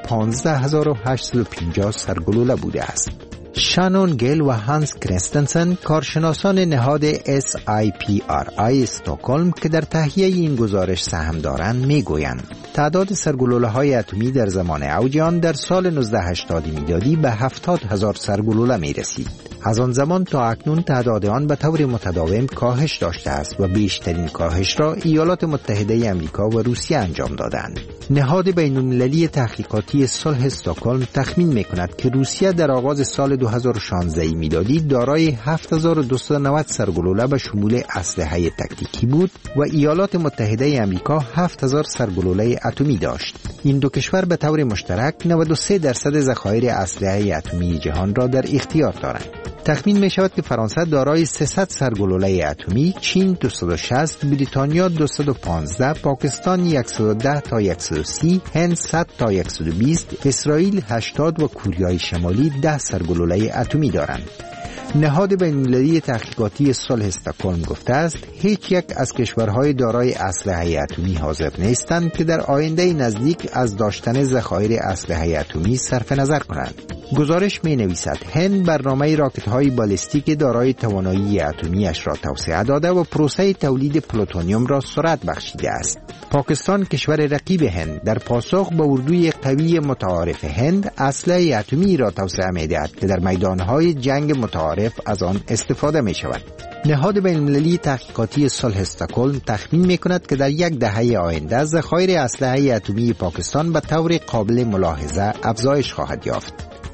Speaker 17: 15850 سرگلوله بوده است. شانون گل و هانس کرستنسن، کارشناسان نهاد SIPRI استکهلم که در تهیه این گزارش سهم دارند، میگویند تعداد سرگلوله‌های اتمی در زمان اوج آن در سال 1980 میلادی به 70000 سرگلوله میرسید. از آن زمان تا اکنون تعداد آن به طور متداوم کاهش داشته است و بیشترین کاهش را ایالات متحده آمریکا و روسیه انجام دادند. نهاد بین المللی تحقیقاتی صلح استکهلم تخمین می‌کند که روسیه در آغاز سال 2016 میلادی دارای 7290 سرگلوله به شمول اسلحه تکتیکی بود و ایالات متحده آمریکا 7000 سرگلوله اتمی داشت. این دو کشور به طور مشترک 93% ذخایر اسلحه اتمی جهان را در اختیار دارند. تخمین می شود که فرانسه دارای 300 سرگلوله اتمی، چین 260، بریتانیا 215، پاکستان 110 تا 130، هند 100 تا 120، اسرائیل 80 و کوریای شمالی 10 سرگلوله اتمی دارند. نهاد بین‌المللی تحقیقاتی صلح استکهلم گفته است هیچ یک از کشورهای دارای اسلحه اتمی حاضر نیستند که در آینده نزدیک از داشتن ذخایر اسلحه اتمی صرف نظر کنند. گزارش می نویسد هند برنامه راکت‌های بالستیک دارای توانایی اتمی‌اش را توسعه داده و پروسه تولید پلوتونیوم را سرعت بخشیده است. پاکستان کشور رقیب هند در پاسخ به اردوی قوی متعارف هند اسلحه اتمی را توسعه می‌دهد که در میدان‌های جنگ متعارف از آن استفاده می‌شود. نهاد بین‌المللی تحقیقاتی صلح استکهلم تخمین می‌کند که در یک دهه آینده ذخایر اسلحه اتمی پاکستان به طور قابل ملاحظه افزایش خواهد یافت.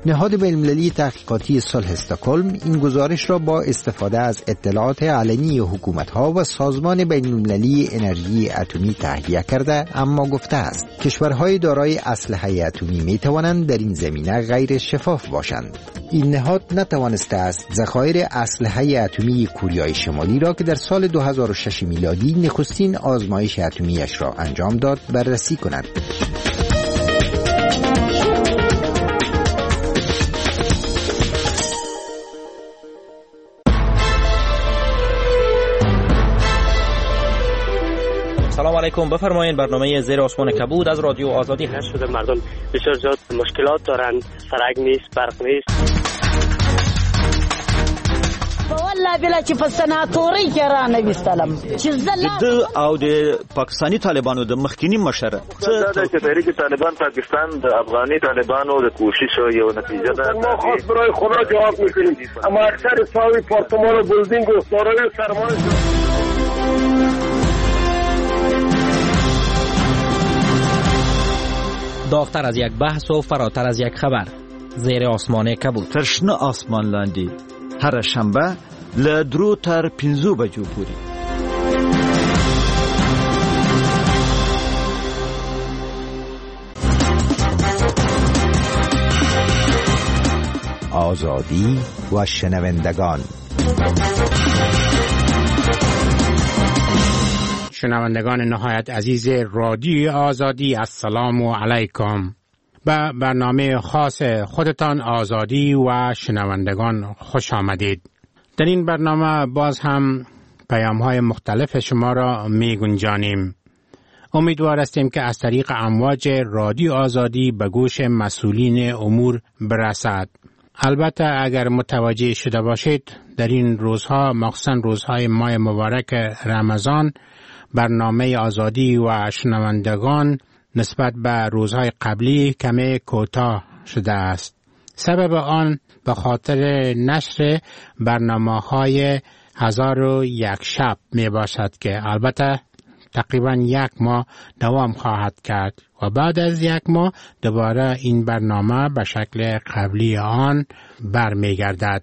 Speaker 17: نهاد بین‌المللی تحقیقاتی صلح استکهلم این گزارش را با استفاده از اطلاعات علنی حکومت‌ها و سازمان بین‌المللی انرژی اتمی تهیه کرده، اما گفته است کشورهای دارای اسلحه اتمی می‌توانند در این زمینه غیر شفاف باشند. این نهاد نتوانسته است ذخایر اسلحه اتمی کوریای شمالی را که در سال 2006 میلادی نخستین آزمایش اتمیش را انجام داد بررسی کند.
Speaker 8: سلام علیکم، بفرمایید. برنامه زیر آسمان کبود از رادیو آزادی هست.
Speaker 18: شده مردم بسیار زیاد مشکلات دارن، سرک نیست، برق نیست.
Speaker 19: والله بلا چې په سناتوري کې را نویستلم چې
Speaker 20: د او د پاکستاني طالبانو د مخکینی مشر
Speaker 21: څه د تحریک طالبان پاکستان د افغاني طالبانو د کوشش یو نتیجه ده.
Speaker 22: ما خاص برای خدا جواب میکنیم، اما اکثر ساوی پارتمان و بلدینگ و دارای سرمایه
Speaker 8: داغتر از یک بحث و فراتر از یک خبر، زیر آسمان کبود.
Speaker 20: ترشنه آسمان لاندی هر شنبه له 3 تر 5 بجو پورې.
Speaker 17: آزادی و شنوندگان.
Speaker 23: شنوندگان نهایت عزیز رادیو آزادی، السلام علیکم. به برنامه خاص خودتان آزادی و شنوندگان خوش آمدید. در این برنامه باز هم پیام‌های مختلف شما را می گنجانیم. امیدوار هستیم که از طریق امواج رادیو آزادی به گوش مسئولین امور برسد. البته اگر متوجه شده باشید در این روزها، مخصوصا روزهای ماه مبارک رمضان، برنامه آزادی و شنوندگان نسبت به روزهای قبلی کمی کوتاه شده است. سبب آن به خاطر نشر برنامه‌های 1001 شب می باشد که البته تقریبا 1 ماه دوام خواهد کرد و بعد از 1 ماه دوباره این برنامه به شکل قبلی آن برمیگردد.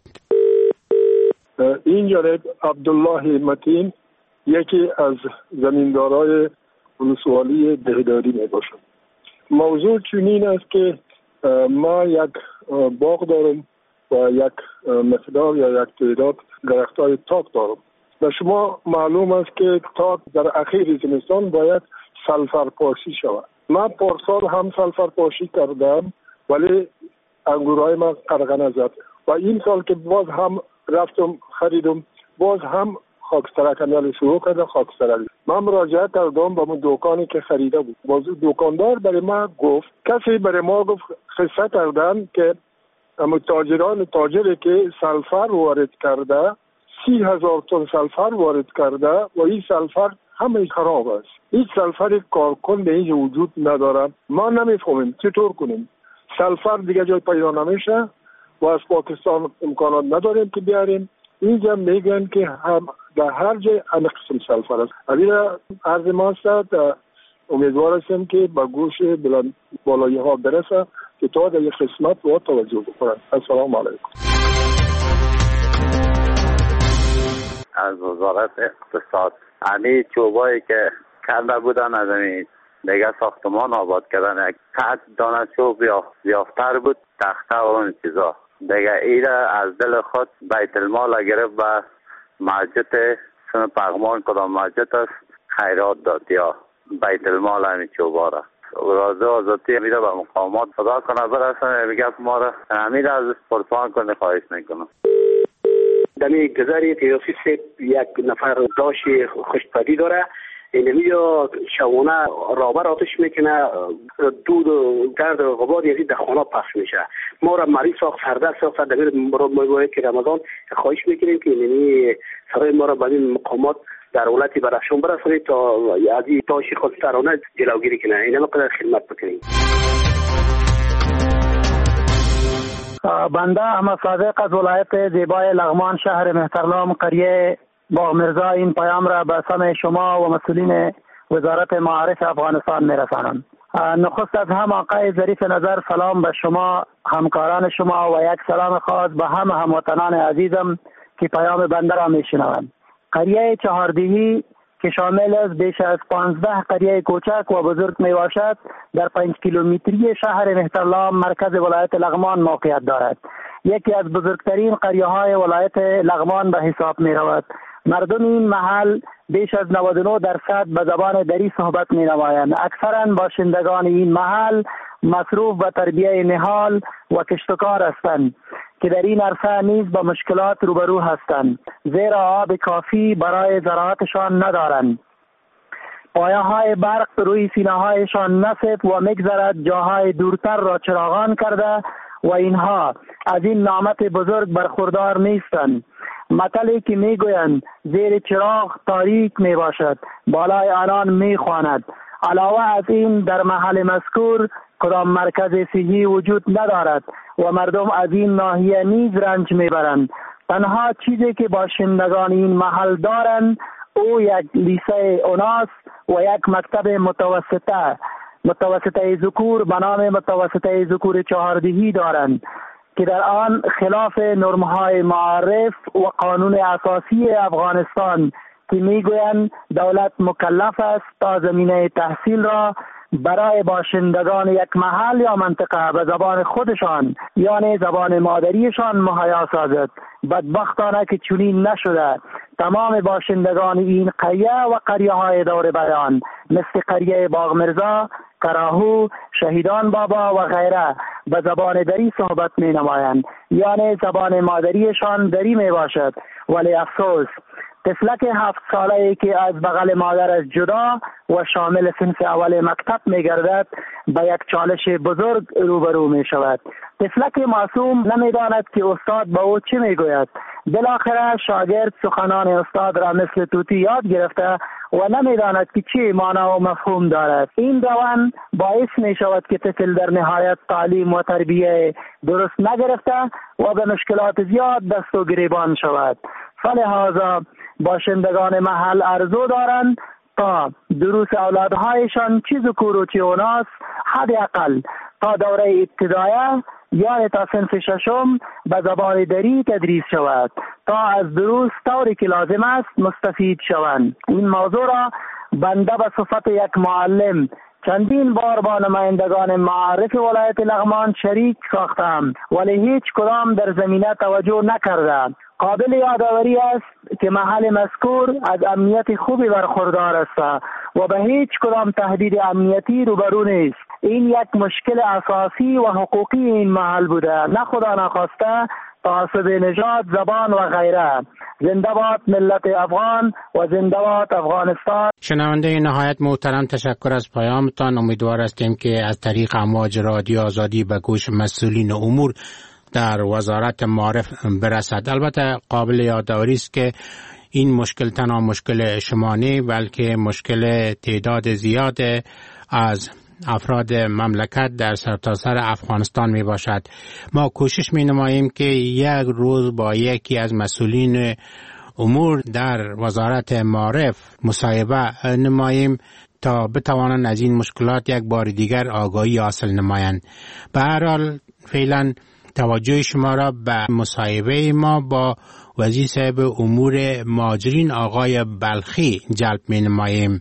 Speaker 22: این جانب عبدالله متین یکی از زمیندارای ولسوالی دهداری می باشم. موضوع چنین است که ما یک باغ دارم و یک مقدار یا یک تعداد درختای تاک دارم. و شما معلوم است که تاک در اخیر زمستان باید سلفر پاشی شود. من پارسال هم سلفر پاشی کردم ولی انگورهای من قرقنه زد و این سال که باز هم رفتم خریدم، باز هم خاکستر کمیال شروع کرده خاکستر. من مراجعه کردم با من دکانی که خریده بود. باز دکاندار برای ما گفت، کسی برای ما گفت قصه کردن که تاجری که سلفر وارد کرده 30,000 تن سلفر وارد کرده و این سلفر همه خراب است. هیچ سلفر کارکن به اینجا وجود نداره. ما نمیفهمیم چطور کنیم. سلفر دیگه جای پیدا نمیشه و از پاکستان امکانات نداریم که بیاریم. اینجا میگن که هم در هر جای همه قسم سلفر است. اگر عرض ما است، امیدوار هستیم که به گوش بالایی ها برسه که تا در یک قسمت و توجه بکنن. السلام علیکم.
Speaker 4: از وزارت اقتصاد همه چوبایی که کنده بودن از همین دیگه ساختمان آباد کردن، یک 100 دانه چوب یافتر بود، تخته و اون چیزا دیگه. ایره از دل خود بیت المال گرفت و مسجد سن پغمان کدام مسجد است خیرات داد یا بیت المال همین چوبا را. رازه آزادی میره به مقامات صدا کنه برسن میگه ما را امیر از پرسان کنه خواهش میکنم.
Speaker 7: دمی گذاری که آفیس یک نفر داشت خوشپدی داره، اینمی یا شوانه رابر آتش میکنه، دود و گرد و غبار یزید در خانه پخش میشه. ما را مریض ساخت سرده ساخت دمیر مباید که رمضان خواهش میکنیم که اینمی سرای ما را به این مقامات در ولایت بدخشان برسونید تا از این تاشی خودسرانه جلوگیری کنه. این هم قدر خدمت بکنیم.
Speaker 3: بنده احمد صادق از ولایت زیبای لغمان شهر مهترلام قریه باغ مرزا این پیام را به سمع شما و مسئولین وزارت معارف افغانستان میرسانم. نخست از هم آقای ظریف نظر سلام به شما، همکاران شما و یک سلام خاص به همه هموطنان عزیزم که پیام بنده را میشنوند. قریه چهاردهی که شامل از بیش از 15 قریه کوچک و بزرگ می باشد در 5 کیلومتری شهر مهترلام مرکز ولایت لغمان موقعیت دارد. یکی از بزرگترین قریه های ولایت لغمان به حساب می رود. مردم این محل بیش از 99% به زبان دری صحبت می نمایند. اکثرا باشندگان این محل مصروف به تربیه نهال و کشتکار هستند که در این عرصه نیز با مشکلات روبرو هستند، زیرا آب کافی برای زراعتشان ندارند. پایه های برق روی سینه هایشان نصب و میگذرد جاهای دورتر را چراغان کرده و اینها از این نعمت بزرگ برخوردار نیستند. مثلی که میگویند زیر چراغ تاریک می باشد، بالای آنان می خواند. علاوه از این در محل مذکور کدام مرکز صحی وجود ندارد و مردم از این ناحیه نیز رنج میبرند. تنها چیزی که باشندگان این محل دارند او یک لیسه اوناس و یک مکتب متوسطه ذکور به نام متوسطه ذکور چهاردهی دارند که در آن خلاف نرم‌های معرف و قانون اساسی افغانستان که میگویند دولت مکلف است تا زمینه تحصیل را برای باشندگان یک محل یا منطقه به زبان خودشان یعنی زبان مادریشان مهیا سازد. بدبختانه که چنین نشده. تمام باشندگان این قریه و قریه های دور بیان مثل قریه باغ مرزا، کراهو، شهیدان بابا و غیره به زبان دری صحبت می نمایند، یعنی زبان مادریشان دری می باشد. ولی افسوس طفلک 7 ساله‌ای که از بغل مادرش جدا و شامل صنف اول مکتب می گردد به یک چالش بزرگ روبرو می شود. طفلک معصوم نمی داند که استاد به او چه می گوید. بالاخره شاگرد سخنان استاد را مثل توتی یاد گرفته و نمی داند که چه معنا و مفهوم دارد. این روند باعث می شود که طفل در نهایت تعلیم و تربیه درست نگرفته و به مشکلات زیاد دست و گریبان شود. فلهذا باشندگان محل آرزو دارند تا دروس اولادهایشان چه ذکور و چه اوناس حداقل تا دوره ابتدایه یعنی تا صنف ششم به زبان دری تدریس شود تا از دروس طوری که لازم است مستفید شوند. این موضوع را بنده به صفت یک معلم چندین بار با نمایندگان معارف ولایت لغمان شریک ساختم ولی هیچ کدام در زمینه توجه نکرده. قابل یادآوری است که محل مذکور از امنیت خوبی برخوردار است و به هیچ کدام تهدید امنیتی روبرو نیست. این یک مشکل اساسی و حقوقی این محل بوده، نه خدا نخواسته تعصب نژاد، زبان و غیره. زنده باد ملت افغان و زنده باد افغانستان.
Speaker 23: شنونده نهایت محترم، تشکر از پیامتان. امیدوار هستیم که از طریق امواج رادیو آزادی به گوش مسئولین امور در وزارت معارف برسد. البته قابل یادآوری است که این مشکل تنها مشکل شما نه بلکه مشکل تعداد زیاد از افراد مملکت در سرتاسر افغانستان می باشد. ما کوشش می نماییم که یک روز با یکی از مسئولین امور در وزارت معارف مصاحبه نماییم تا بتوانند از این مشکلات یک بار دیگر آگاهی حاصل نمایند. به هر حال فعلا توجه شما را به مصاحبه ما با وزیر صاحب امور مهاجرین آقای بلخی جلب می نماییم.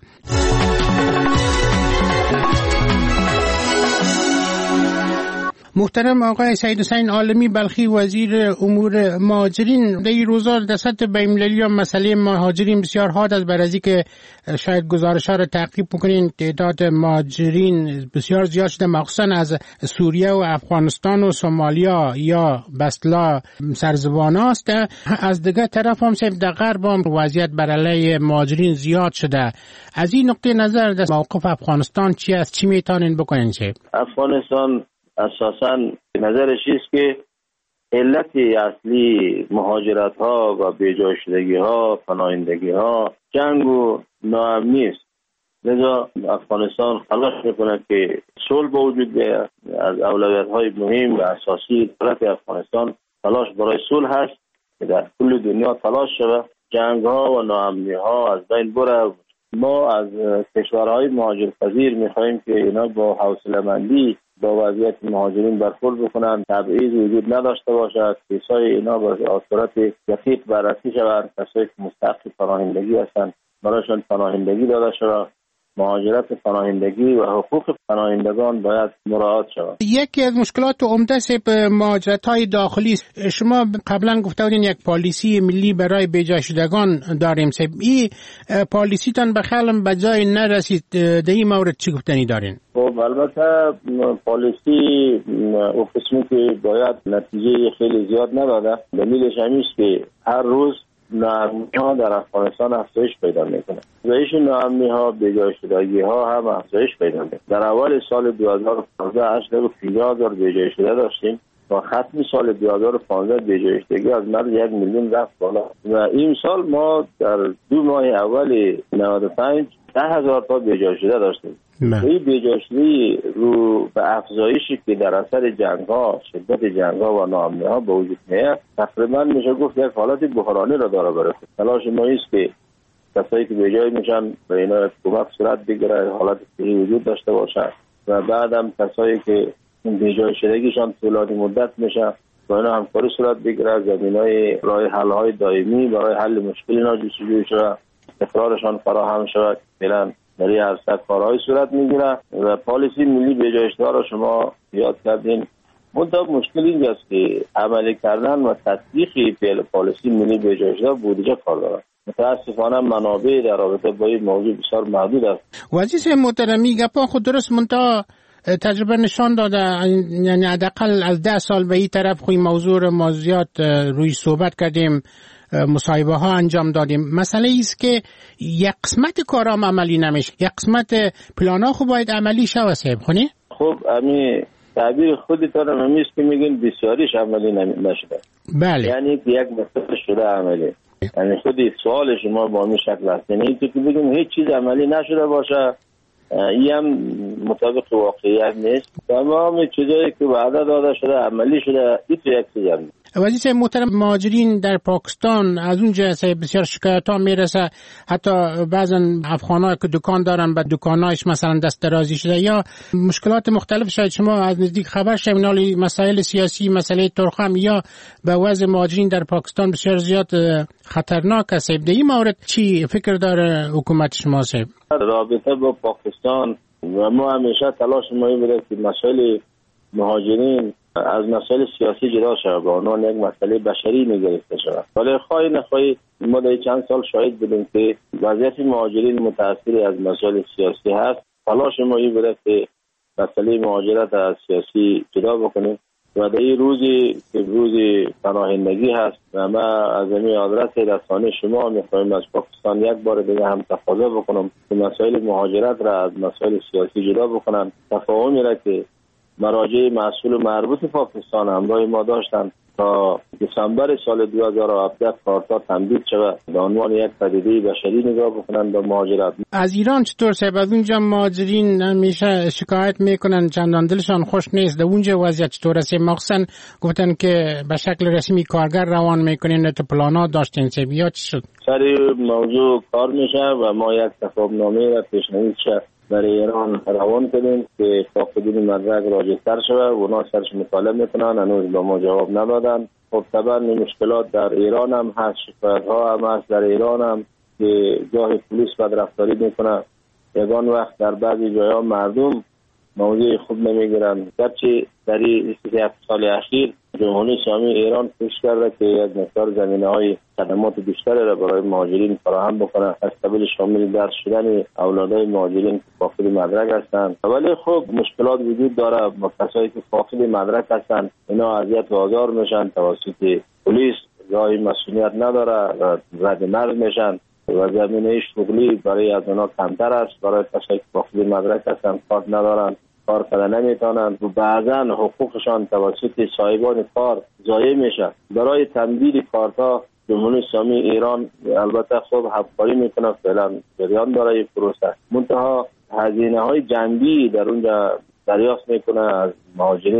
Speaker 23: محترم آقای سید حسین عالمی بلخی، وزیر امور مهاجرین، در این روزا در سطح بین‌المللی و مسئله مهاجرین بسیار حاد است. برای که شاید گزارش‌ها را تعقیب بکنین تعداد مهاجرین بسیار زیاد شده، مخصوصا از سوریه و افغانستان و سومالیا یا بسلا سرزبان است. از دیگر طرف هم در غرب هم وضعیت بر علیه مهاجرین زیاد شده. از این نقطه نظر در موقف افغانستان چی است؟ چی میتونین بکنین؟ چه
Speaker 21: افغانستان اساساً نظرش است که علت اصلی مهاجرت ها و بیجا شدگی ها، پناهندگی ها، جنگ و ناامنی است. لذا افغانستان تلاش میکنه که صلح به وجود بیاید. از اولویت های مهم و اساسی دولت افغانستان تلاش برای صلح هست که در کل دنیا تلاش شده، جنگ ها و ناامنی ها از بین بره، ما از کشورهای مهاجرپذیر می‌خواهیم که اینا با حوصله‌مندی با وضعیت مهاجرین برخورد بکنن، تبعیض وجود نداشته باشد، کیسای اینا به صورت دقیق بررسی شود، کسایی که مستحق پناهندگی هستند برایشان پناهندگی داده شود. مهاجرت پناهندگی و حقوق پناهندگان باید مراعات شود.
Speaker 23: یکی از مشکلات عمده به مهاجرت‌های داخلی شما قبلا گفته بودین یک پالیسی ملی برای بیجا شدگان داریم. این پالیسی تان به خیالم به جای نرسید. در این مورد چی گفتنی دارین؟
Speaker 21: خب البته پالیسی او قسمی که باید نتیجه خیلی زیاد نداده. دلیلش همیست که هر روز ناامنی‌ها در افغانستان افزایش پیدا میکنه. افزایش ناامنی‌ها، بیجای شدگی ها هم افزایش پیدا میکنه. در اول سال 2015 850,000 بیجای شده داشتیم و ختم سال 2015 بیجای شدگی از مرز 1 میلیون رفت بالا و این سال ما در 2 ماه اول 95 10,000 تا بیجای شده داشتیم. این بیجاشی رو به افزایشی که در اثر جنگ‌ها، شدت جنگ‌ها و ناامنی‌ها به وجود میاد، تقریبا میشه گفت یک حالت بحرانی را داره برسه. تلاش ما است که کسایی که بیجای میشن به اینا کمک صورت بگیره، حالت صحی وجود داشته باشه و بعدم کسایی که بیجای شدگیشان طولانی مدت میشه با اینا همکاری صورت بگیره، زمینای راه حل‌های دائمی برای حل مشکل اینا جستجو شود، استقرارشان فراهم شود. فعلا در این عرصه کارهای صورت میگیره و پالیسی ملی بیجایشدار را شما یاد کردین. منتها مشکل اینجاست که عملی کردن و تطبیق فعل پالیسی ملی بیجایشدار بودجه کار دارد. متاسفانه منابع در رابطه با این موضوع بسیار محدود است.
Speaker 23: عزیز محترمی گپا خود درست، منتها تجربه نشان داده، یعنی حداقل از 10 سال به این طرف خوی موضوع ما زیاد روی صحبت کردیم، مصاحبه ها انجام دادیم. مسئله ایست که یک قسمت کارام عملی نمیشه، یک قسمت پلان ها خوب باید عملی شود. صاحب خونی
Speaker 21: خب امی تعبیر خودتان هم همیست که میگین بسیاریش عملی نشده.
Speaker 23: بله،
Speaker 21: یعنی که یک مسئله شده عملی. یعنی خودی سوال شما با همین شکل هست، یعنی که بگیم هیچ چیز عملی نشده باشه، این هم مطابق واقعیت نیست. تمام چیزایی که وعده داده شده عملی شده، این تو یک چیز هم.
Speaker 23: عزیز محترم، مهاجرین در پاکستان از اونجا بسیار شکایت ها میرسه، حتی بعضا افغان‌ها که دکان دارن به دکانایش مثلا دست درازی شده یا مشکلات مختلف. شاید شما از نزدیک خبر شوید مسائل سیاسی، مسئله ترخم یا به وضع مهاجرین در پاکستان بسیار زیاد خطرناک است. در این مورد چی فکر داره حکومت شما؟ صاحب
Speaker 21: رابطه با پاکستان و ما همیشه تلاش ما این بوده که مسائل مهاجرین از مسائل سیاسی جدا شود، به عنوان یک مسئله بشری نگرفته شود. ولی خواهی نخواهی ما در چند سال شاهد بودیم که وضعیت مهاجرین متأثر از مسائل سیاسی هست. تلاش ما این بوده که مسئله مهاجرت از سیاسی جدا بکنیم و در این روزی که روز پناهندگی هست و ما از این آدرس رسانه شما میخواهیم از پاکستان یک بار دیگه هم تقاضا بکنم که مسائل مهاجرت را از مسائل سیاسی جدا بکنن. تفاهمی را که مراجع مسئول مربوط پاکستان همراه ما داشتن تا دسامبر سال 2017 کارتا تمدید شود به عنوان یک پدیده بشری نگاه بکنن به مهاجرت.
Speaker 23: از ایران چطور صاحب؟ از اونجا مهاجرین همیشه شکایت میکنن، چندان دلشان خوش نیست. در اونجا وضعیت چطور است؟ مخصوصا گفتن که به شکل رسمی کارگر روان میکنین، تو پلانا داشتین صاحب، یا چی شد؟
Speaker 21: سر موضوع کار میشه و ما یک تفاهمنامه را پیشنهاد شد برای ایران روان کردیم که فاقدین مدرک راجع‌تر شود. اونا سرش مطالعه میکنن، هنوز با ما جواب ندادن. خب طبعا مشکلات در ایران هم هست، شکایت ها هم هست در ایران هم که گاهی پلیس بدرفتاری میکنه، یگان وقت در بعضی جاها مردم موضوع خوب نمیگیرن. گرچه در این 1 سال اخیر جمهوری اسلامی ایران کوشش کرده که یک مقدار زمینه‌های خدمات بیشتری را برای مهاجرین فراهم بکنه، از قبیل شامل درس شدن اولادای مهاجرین که فاقد مدرک هستند. ولی خب مشکلات وجود داره با کسایی که فاقد مدرک هستند، اینا اذیت و آزار میشن توسط پلیس، راهی مسئولیت نداره و رد مرز میشن و زمینه شغلی برای از اونا کمتر است. برای کسایی که فاقد مدرک هستند کار ندارن، کار کردن نمیتونن و بعضا حقوقشان توسط صاحبان کار ضایع میشه. برای تمدید کارتا جمهوری اسلامی ایران البته خب همکاری میکنه، فعلا جریان داره این پروسه، منتها هزینه های جنبی در اونجا دریافت میکنه از مهاجرین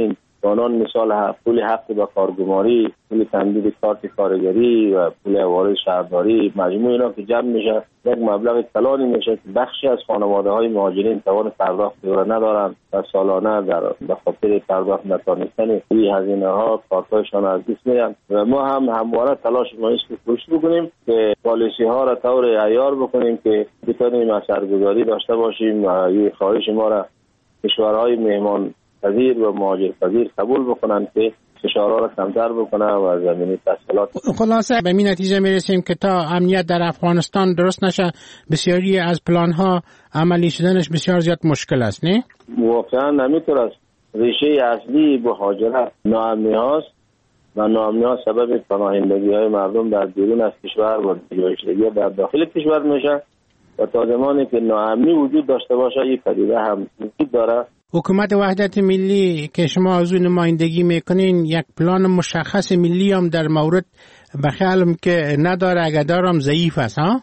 Speaker 21: آنان مثال پول حق به کارگماری، پول تمدید کارت کارگری و پول عوارض شهرداری، مجموع اینا که جمع میشه یک مبلغ کلانی میشه که بخشی از خانواده های مهاجرین توان پرداخت را ندارند و سالانه به خاطر پرداخت نتوانستن این هزینه ها کارتایشان از دست میرن و ما هم همواره تلاش ما است که کوشش بکنیم که پالیسی ها را طور عیار بکنیم که بتونیم اثرگذاری داشته باشیم و این خواهش ما را کشورهای مهمان پذیر و مهاجر پذیر قبول بکنن که فشارها را کمتر بکنه و زمینی تسهیلات.
Speaker 23: خلاصه به این نتیجه میرسیم که تا امنیت در افغانستان درست نشه بسیاری از پلان ها عملی شدنش بسیار زیاد مشکل است، نه؟
Speaker 21: واقعا نمیطور است. ریشه اصلی مهاجرت ناامنی هاست و ناامنی ها سبب پناهندگی های مردم در بیرون از کشور و جایشگی در داخل کشور میشه و تا زمانی که ناامنی وجود داشته باشه این پدیده هم وجود داره.
Speaker 23: حکومت وحدت ملی که شما از اون نمایندگی میکنین یک پلان مشخص ملی هم در مورد بخیالم که نداره، اگر دارم ضعیف است ها؟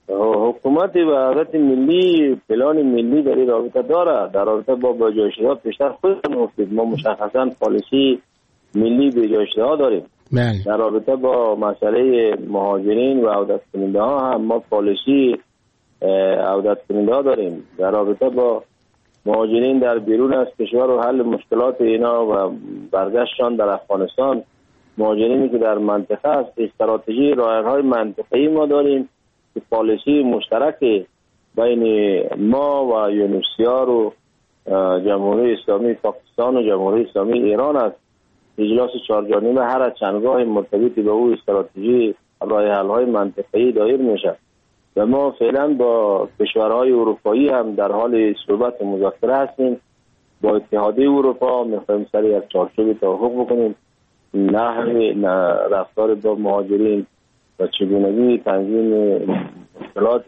Speaker 21: حکومت وحدت ملی پلان ملی در این رابطه داره، در رابطه با بجایشگی‌ها پیشتر خودتون گفتید ما مشخصا پالیسی ملی بجایشگی‌ها داریم. در رابطه با مسئله مهاجرین و عودت کننده ها هم ما پالیسی عودت کننده ها داریم. در رابطه با مهاجرین در بیرون از کشور و حل مشکلات اینا و برگشتشان در افغانستان، مهاجرینی که در منطقه است، استراتژی راه‌های منطقه‌ای ما داریم که پالیسی مشترک بین ما و یونسیار و جمهوری اسلامی پاکستان و جمهوری اسلامی ایران است. اجلاس 4 جانبه هر از چندگاه مرتبط به او استراتژی راه حل‌های منطقه‌ای دایر میشه و ما فعلا با کشورهای اروپایی هم در حال صحبت و مذاکره هستیم. با اتحادیه اروپا میخوایم سر یک چارچوب توافق بکنیم نحوه رفتار با مهاجرین و چگونگی تنظیم مشکلات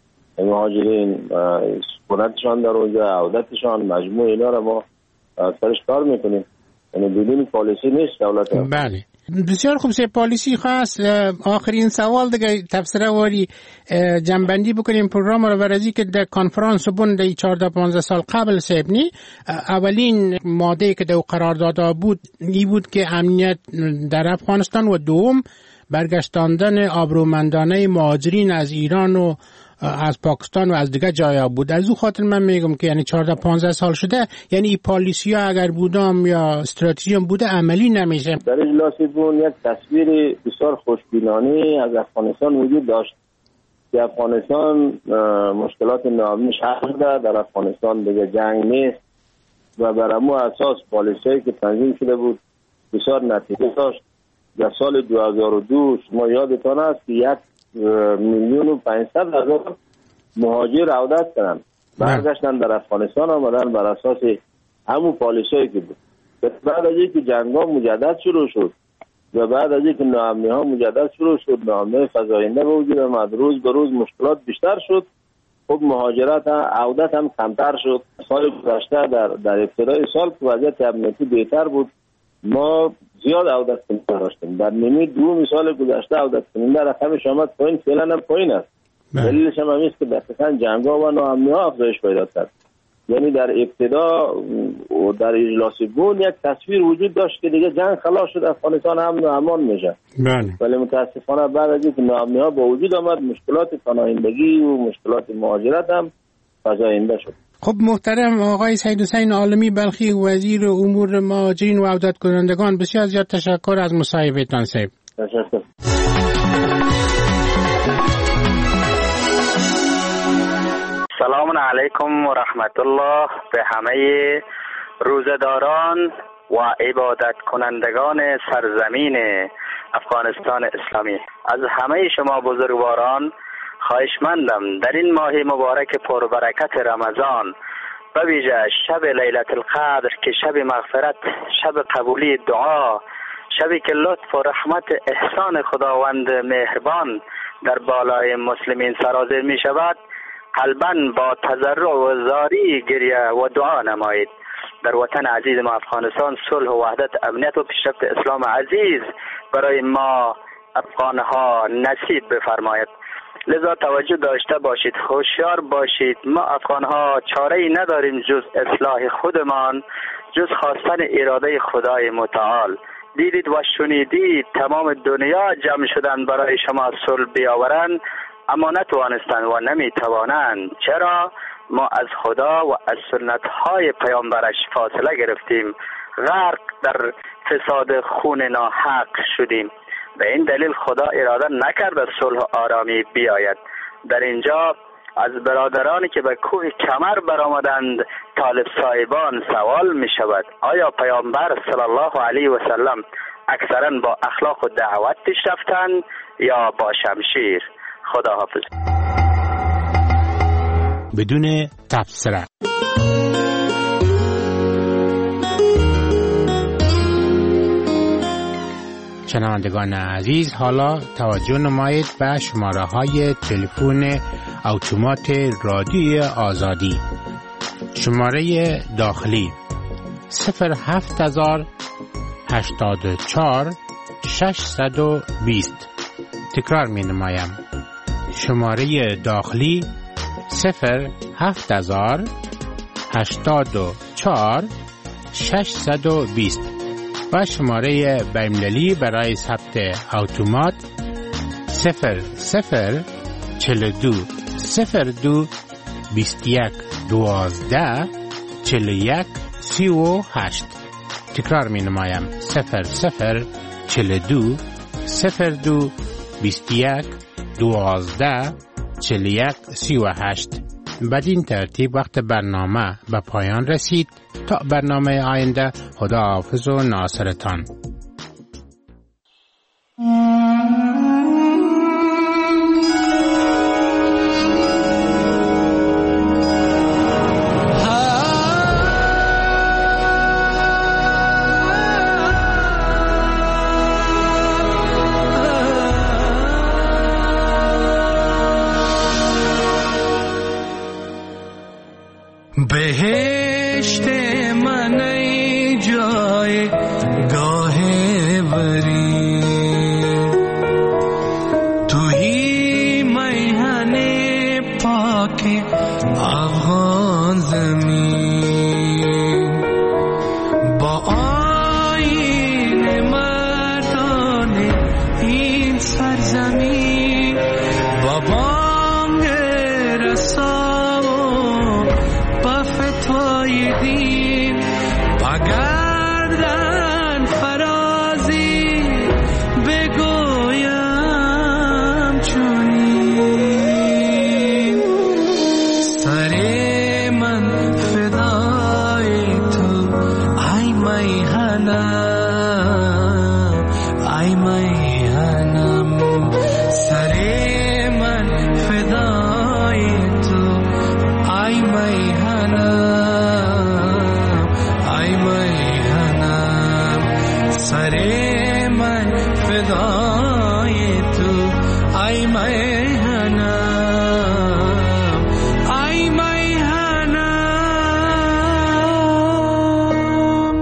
Speaker 21: مهاجرین سکونتشان در اونجا، عودتشان، مجموع اینا را ما سرش کار میکنیم. یعنی بدون پالیسی نیست دولت.
Speaker 23: بله بسیار خوب. پالیسی خاص. آخرین سوال دیگه تفسیره واری جنبندی بکنیم پروگرام رو برازی که در کنفرانس بون در 14-15 سال قبل سیبنی اولین ماده که در قرارداد بود ای بود که امنیت در افغانستان و دوم برگشتاندن آبرومندانه مهاجرین از ایران و از پاکستان و از دیگه جایا بود. از او خاطر من میگم که یعنی 14-15 سال شده، یعنی این پالیسی ها اگر بودم یا استراتژی هم بوده عملی نمیشه.
Speaker 21: در اجلاس بون یک تصویر بسیار خوشبینانه از افغانستان وجود داشت که افغانستان مشکلات ناامنیش حل شده، در افغانستان دیگه جنگ نیست و بر همون اساس پالیسی که تنظیم شده بود بسیار نتیجه داشت. در سال 2002 شما یادتان است که 1,500,000 مهاجر عودت کردند، برگشتن در افغانستان آمدن بر اساس همون پالیسی‌ای که بود. بعد از اینکه جنگ‌ها مجدد شروع شد و بعد از اینکه ناامنی‌ها مجدد شروع شد، ناامنی فزاینده به وجود آمد، روز به روز مشکلات بیشتر شد. خب مهاجرت عودت هم کمتر شد. سال گذشته در ابتدای سال که وضعیت امنیتی بهتر بود ما زیاد عودت کننده داشتیم. در نیمه دوم سال گذشته عودت کننده رقمش آمد پایین، فعلا هم پایین است. دلیلش هم است که دقیقاً جنگ‌ها و ناامنی‌ها افزایش پیدا کرد. یعنی در ابتدا و در اجلاس بون یک تصویر وجود داشت که دیگه جنگ خلاص شد، افغانستان امن و امان میشه. ولی متاسفانه بعد از اینکه ناامنی‌ها با وجود آمد، مشکلات پناهندگی و مشکلات مهاجرت هم فزاینده شد.
Speaker 23: خب محترم آقای سید حسین عالمی بلخی وزیر امور مهاجرین و عودت کنندگان، بسیار زیاد تشکر از مصاحبه‌تان صاحب.
Speaker 21: تشکر.
Speaker 4: سلام علیکم و رحمت الله به همه روزداران و عبادت کنندگان سرزمین افغانستان اسلامی. از همه شما بزرگواران خواهشمندم در این ماه مبارک پربرکت رمضان به ویژه شب لیلة القدر که شب مغفرت، شب قبولی دعا، شبی که لطف و رحمت احسان خداوند مهربان در بالای مسلمین سرازیر می شود، قلباً با تضرع و زاری گریه و دعا نمایید. در وطن عزیز ما افغانستان صلح و وحدت، امنیت و پیشرفت اسلام عزیز برای ما افغانها نصیب بفرماید. لذا توجه داشته باشید، هوشیار باشید. ما افغانها چاره ای نداریم جز اصلاح خودمان،
Speaker 5: جز خواستن اراده خدای متعال. دیدید و شنیدید تمام دنیا جمع شدن برای شما صلح بیاورند، اما نتوانستند و نمیتوانند. چرا؟ ما از خدا و از سنت‌های پیامبرش فاصله گرفتیم، غرق در فساد خون ناحق شدیم. به این دلیل خدا اراده نکرد صلح و آرامی بیاید. در اینجا از برادرانی که به کوه کمر برآمدند طالب صاحبان سوال می شود آیا پیامبر صلی الله علیه و سلم اکثرا با اخلاق و دعوت پیش رفتند یا با شمشیر؟ خدا حافظ.
Speaker 23: بدون تبصره. شنوندگان عزیز، حالا توجه نمایید به شماره های تلفن اتومات رادیوی آزادی. شماره داخلی 07084 620. تکرار می نمایم. شماره داخلی 07084 620 و شماره بین‌المللی برای ثبت اتومات 0042 02 21 12 41 38. تکرار می نمایم 0042 02 21 12 41 38. بدین ترتیب وقت برنامه به پایان رسید. تا برنامه آینده، خدا حافظ و ناصرتان.
Speaker 6: بهشت من ای جای گاه بری، توی میهن پاک افغان زمین، با آیین مردان این سرزمین، با بانگ رسا دین بگردن فرازی بگویم چونین، سر من فدای تو ای میهنم، ای میهنم، سر من فدای تو ای میهنم، سر من فدای تو ای میهنم، ای میهنم.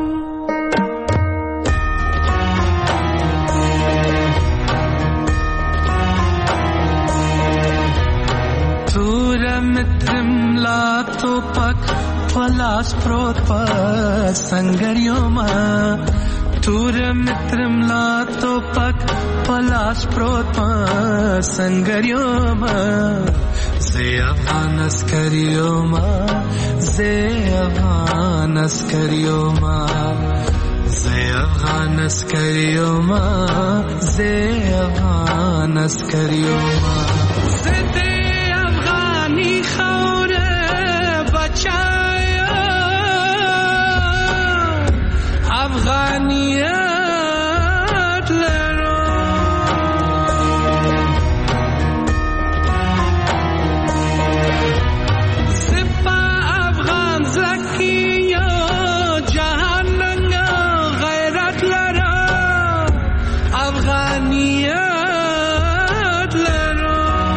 Speaker 6: تورم ترملا تو پک پلاس پروت پا سنگریوما، تورم ترملا تو پک پلاس پروت پا سنگریوما، زی افغان اسکریوما، زی افغان اسکریوما، زی افغان اسکریوما، زی افغان اسکریوما، زی افغانی خوره بچایا افغانیت لرو، سپا افغان زکی جهان غیرت لرو، افغانیت لرو.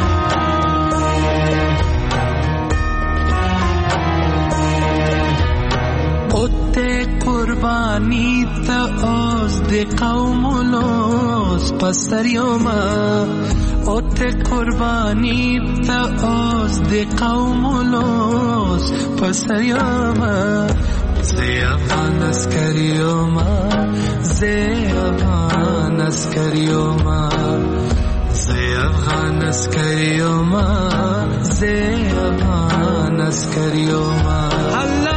Speaker 6: قربانی تا از دی قوم لوس پستریوما، اوت قربانی تا از دی قوم لوس پستریوما، زی افغان اسکری اومد زی افغان اسکری اومد زی افغان اسکری اومد زی افغان اسکری اومد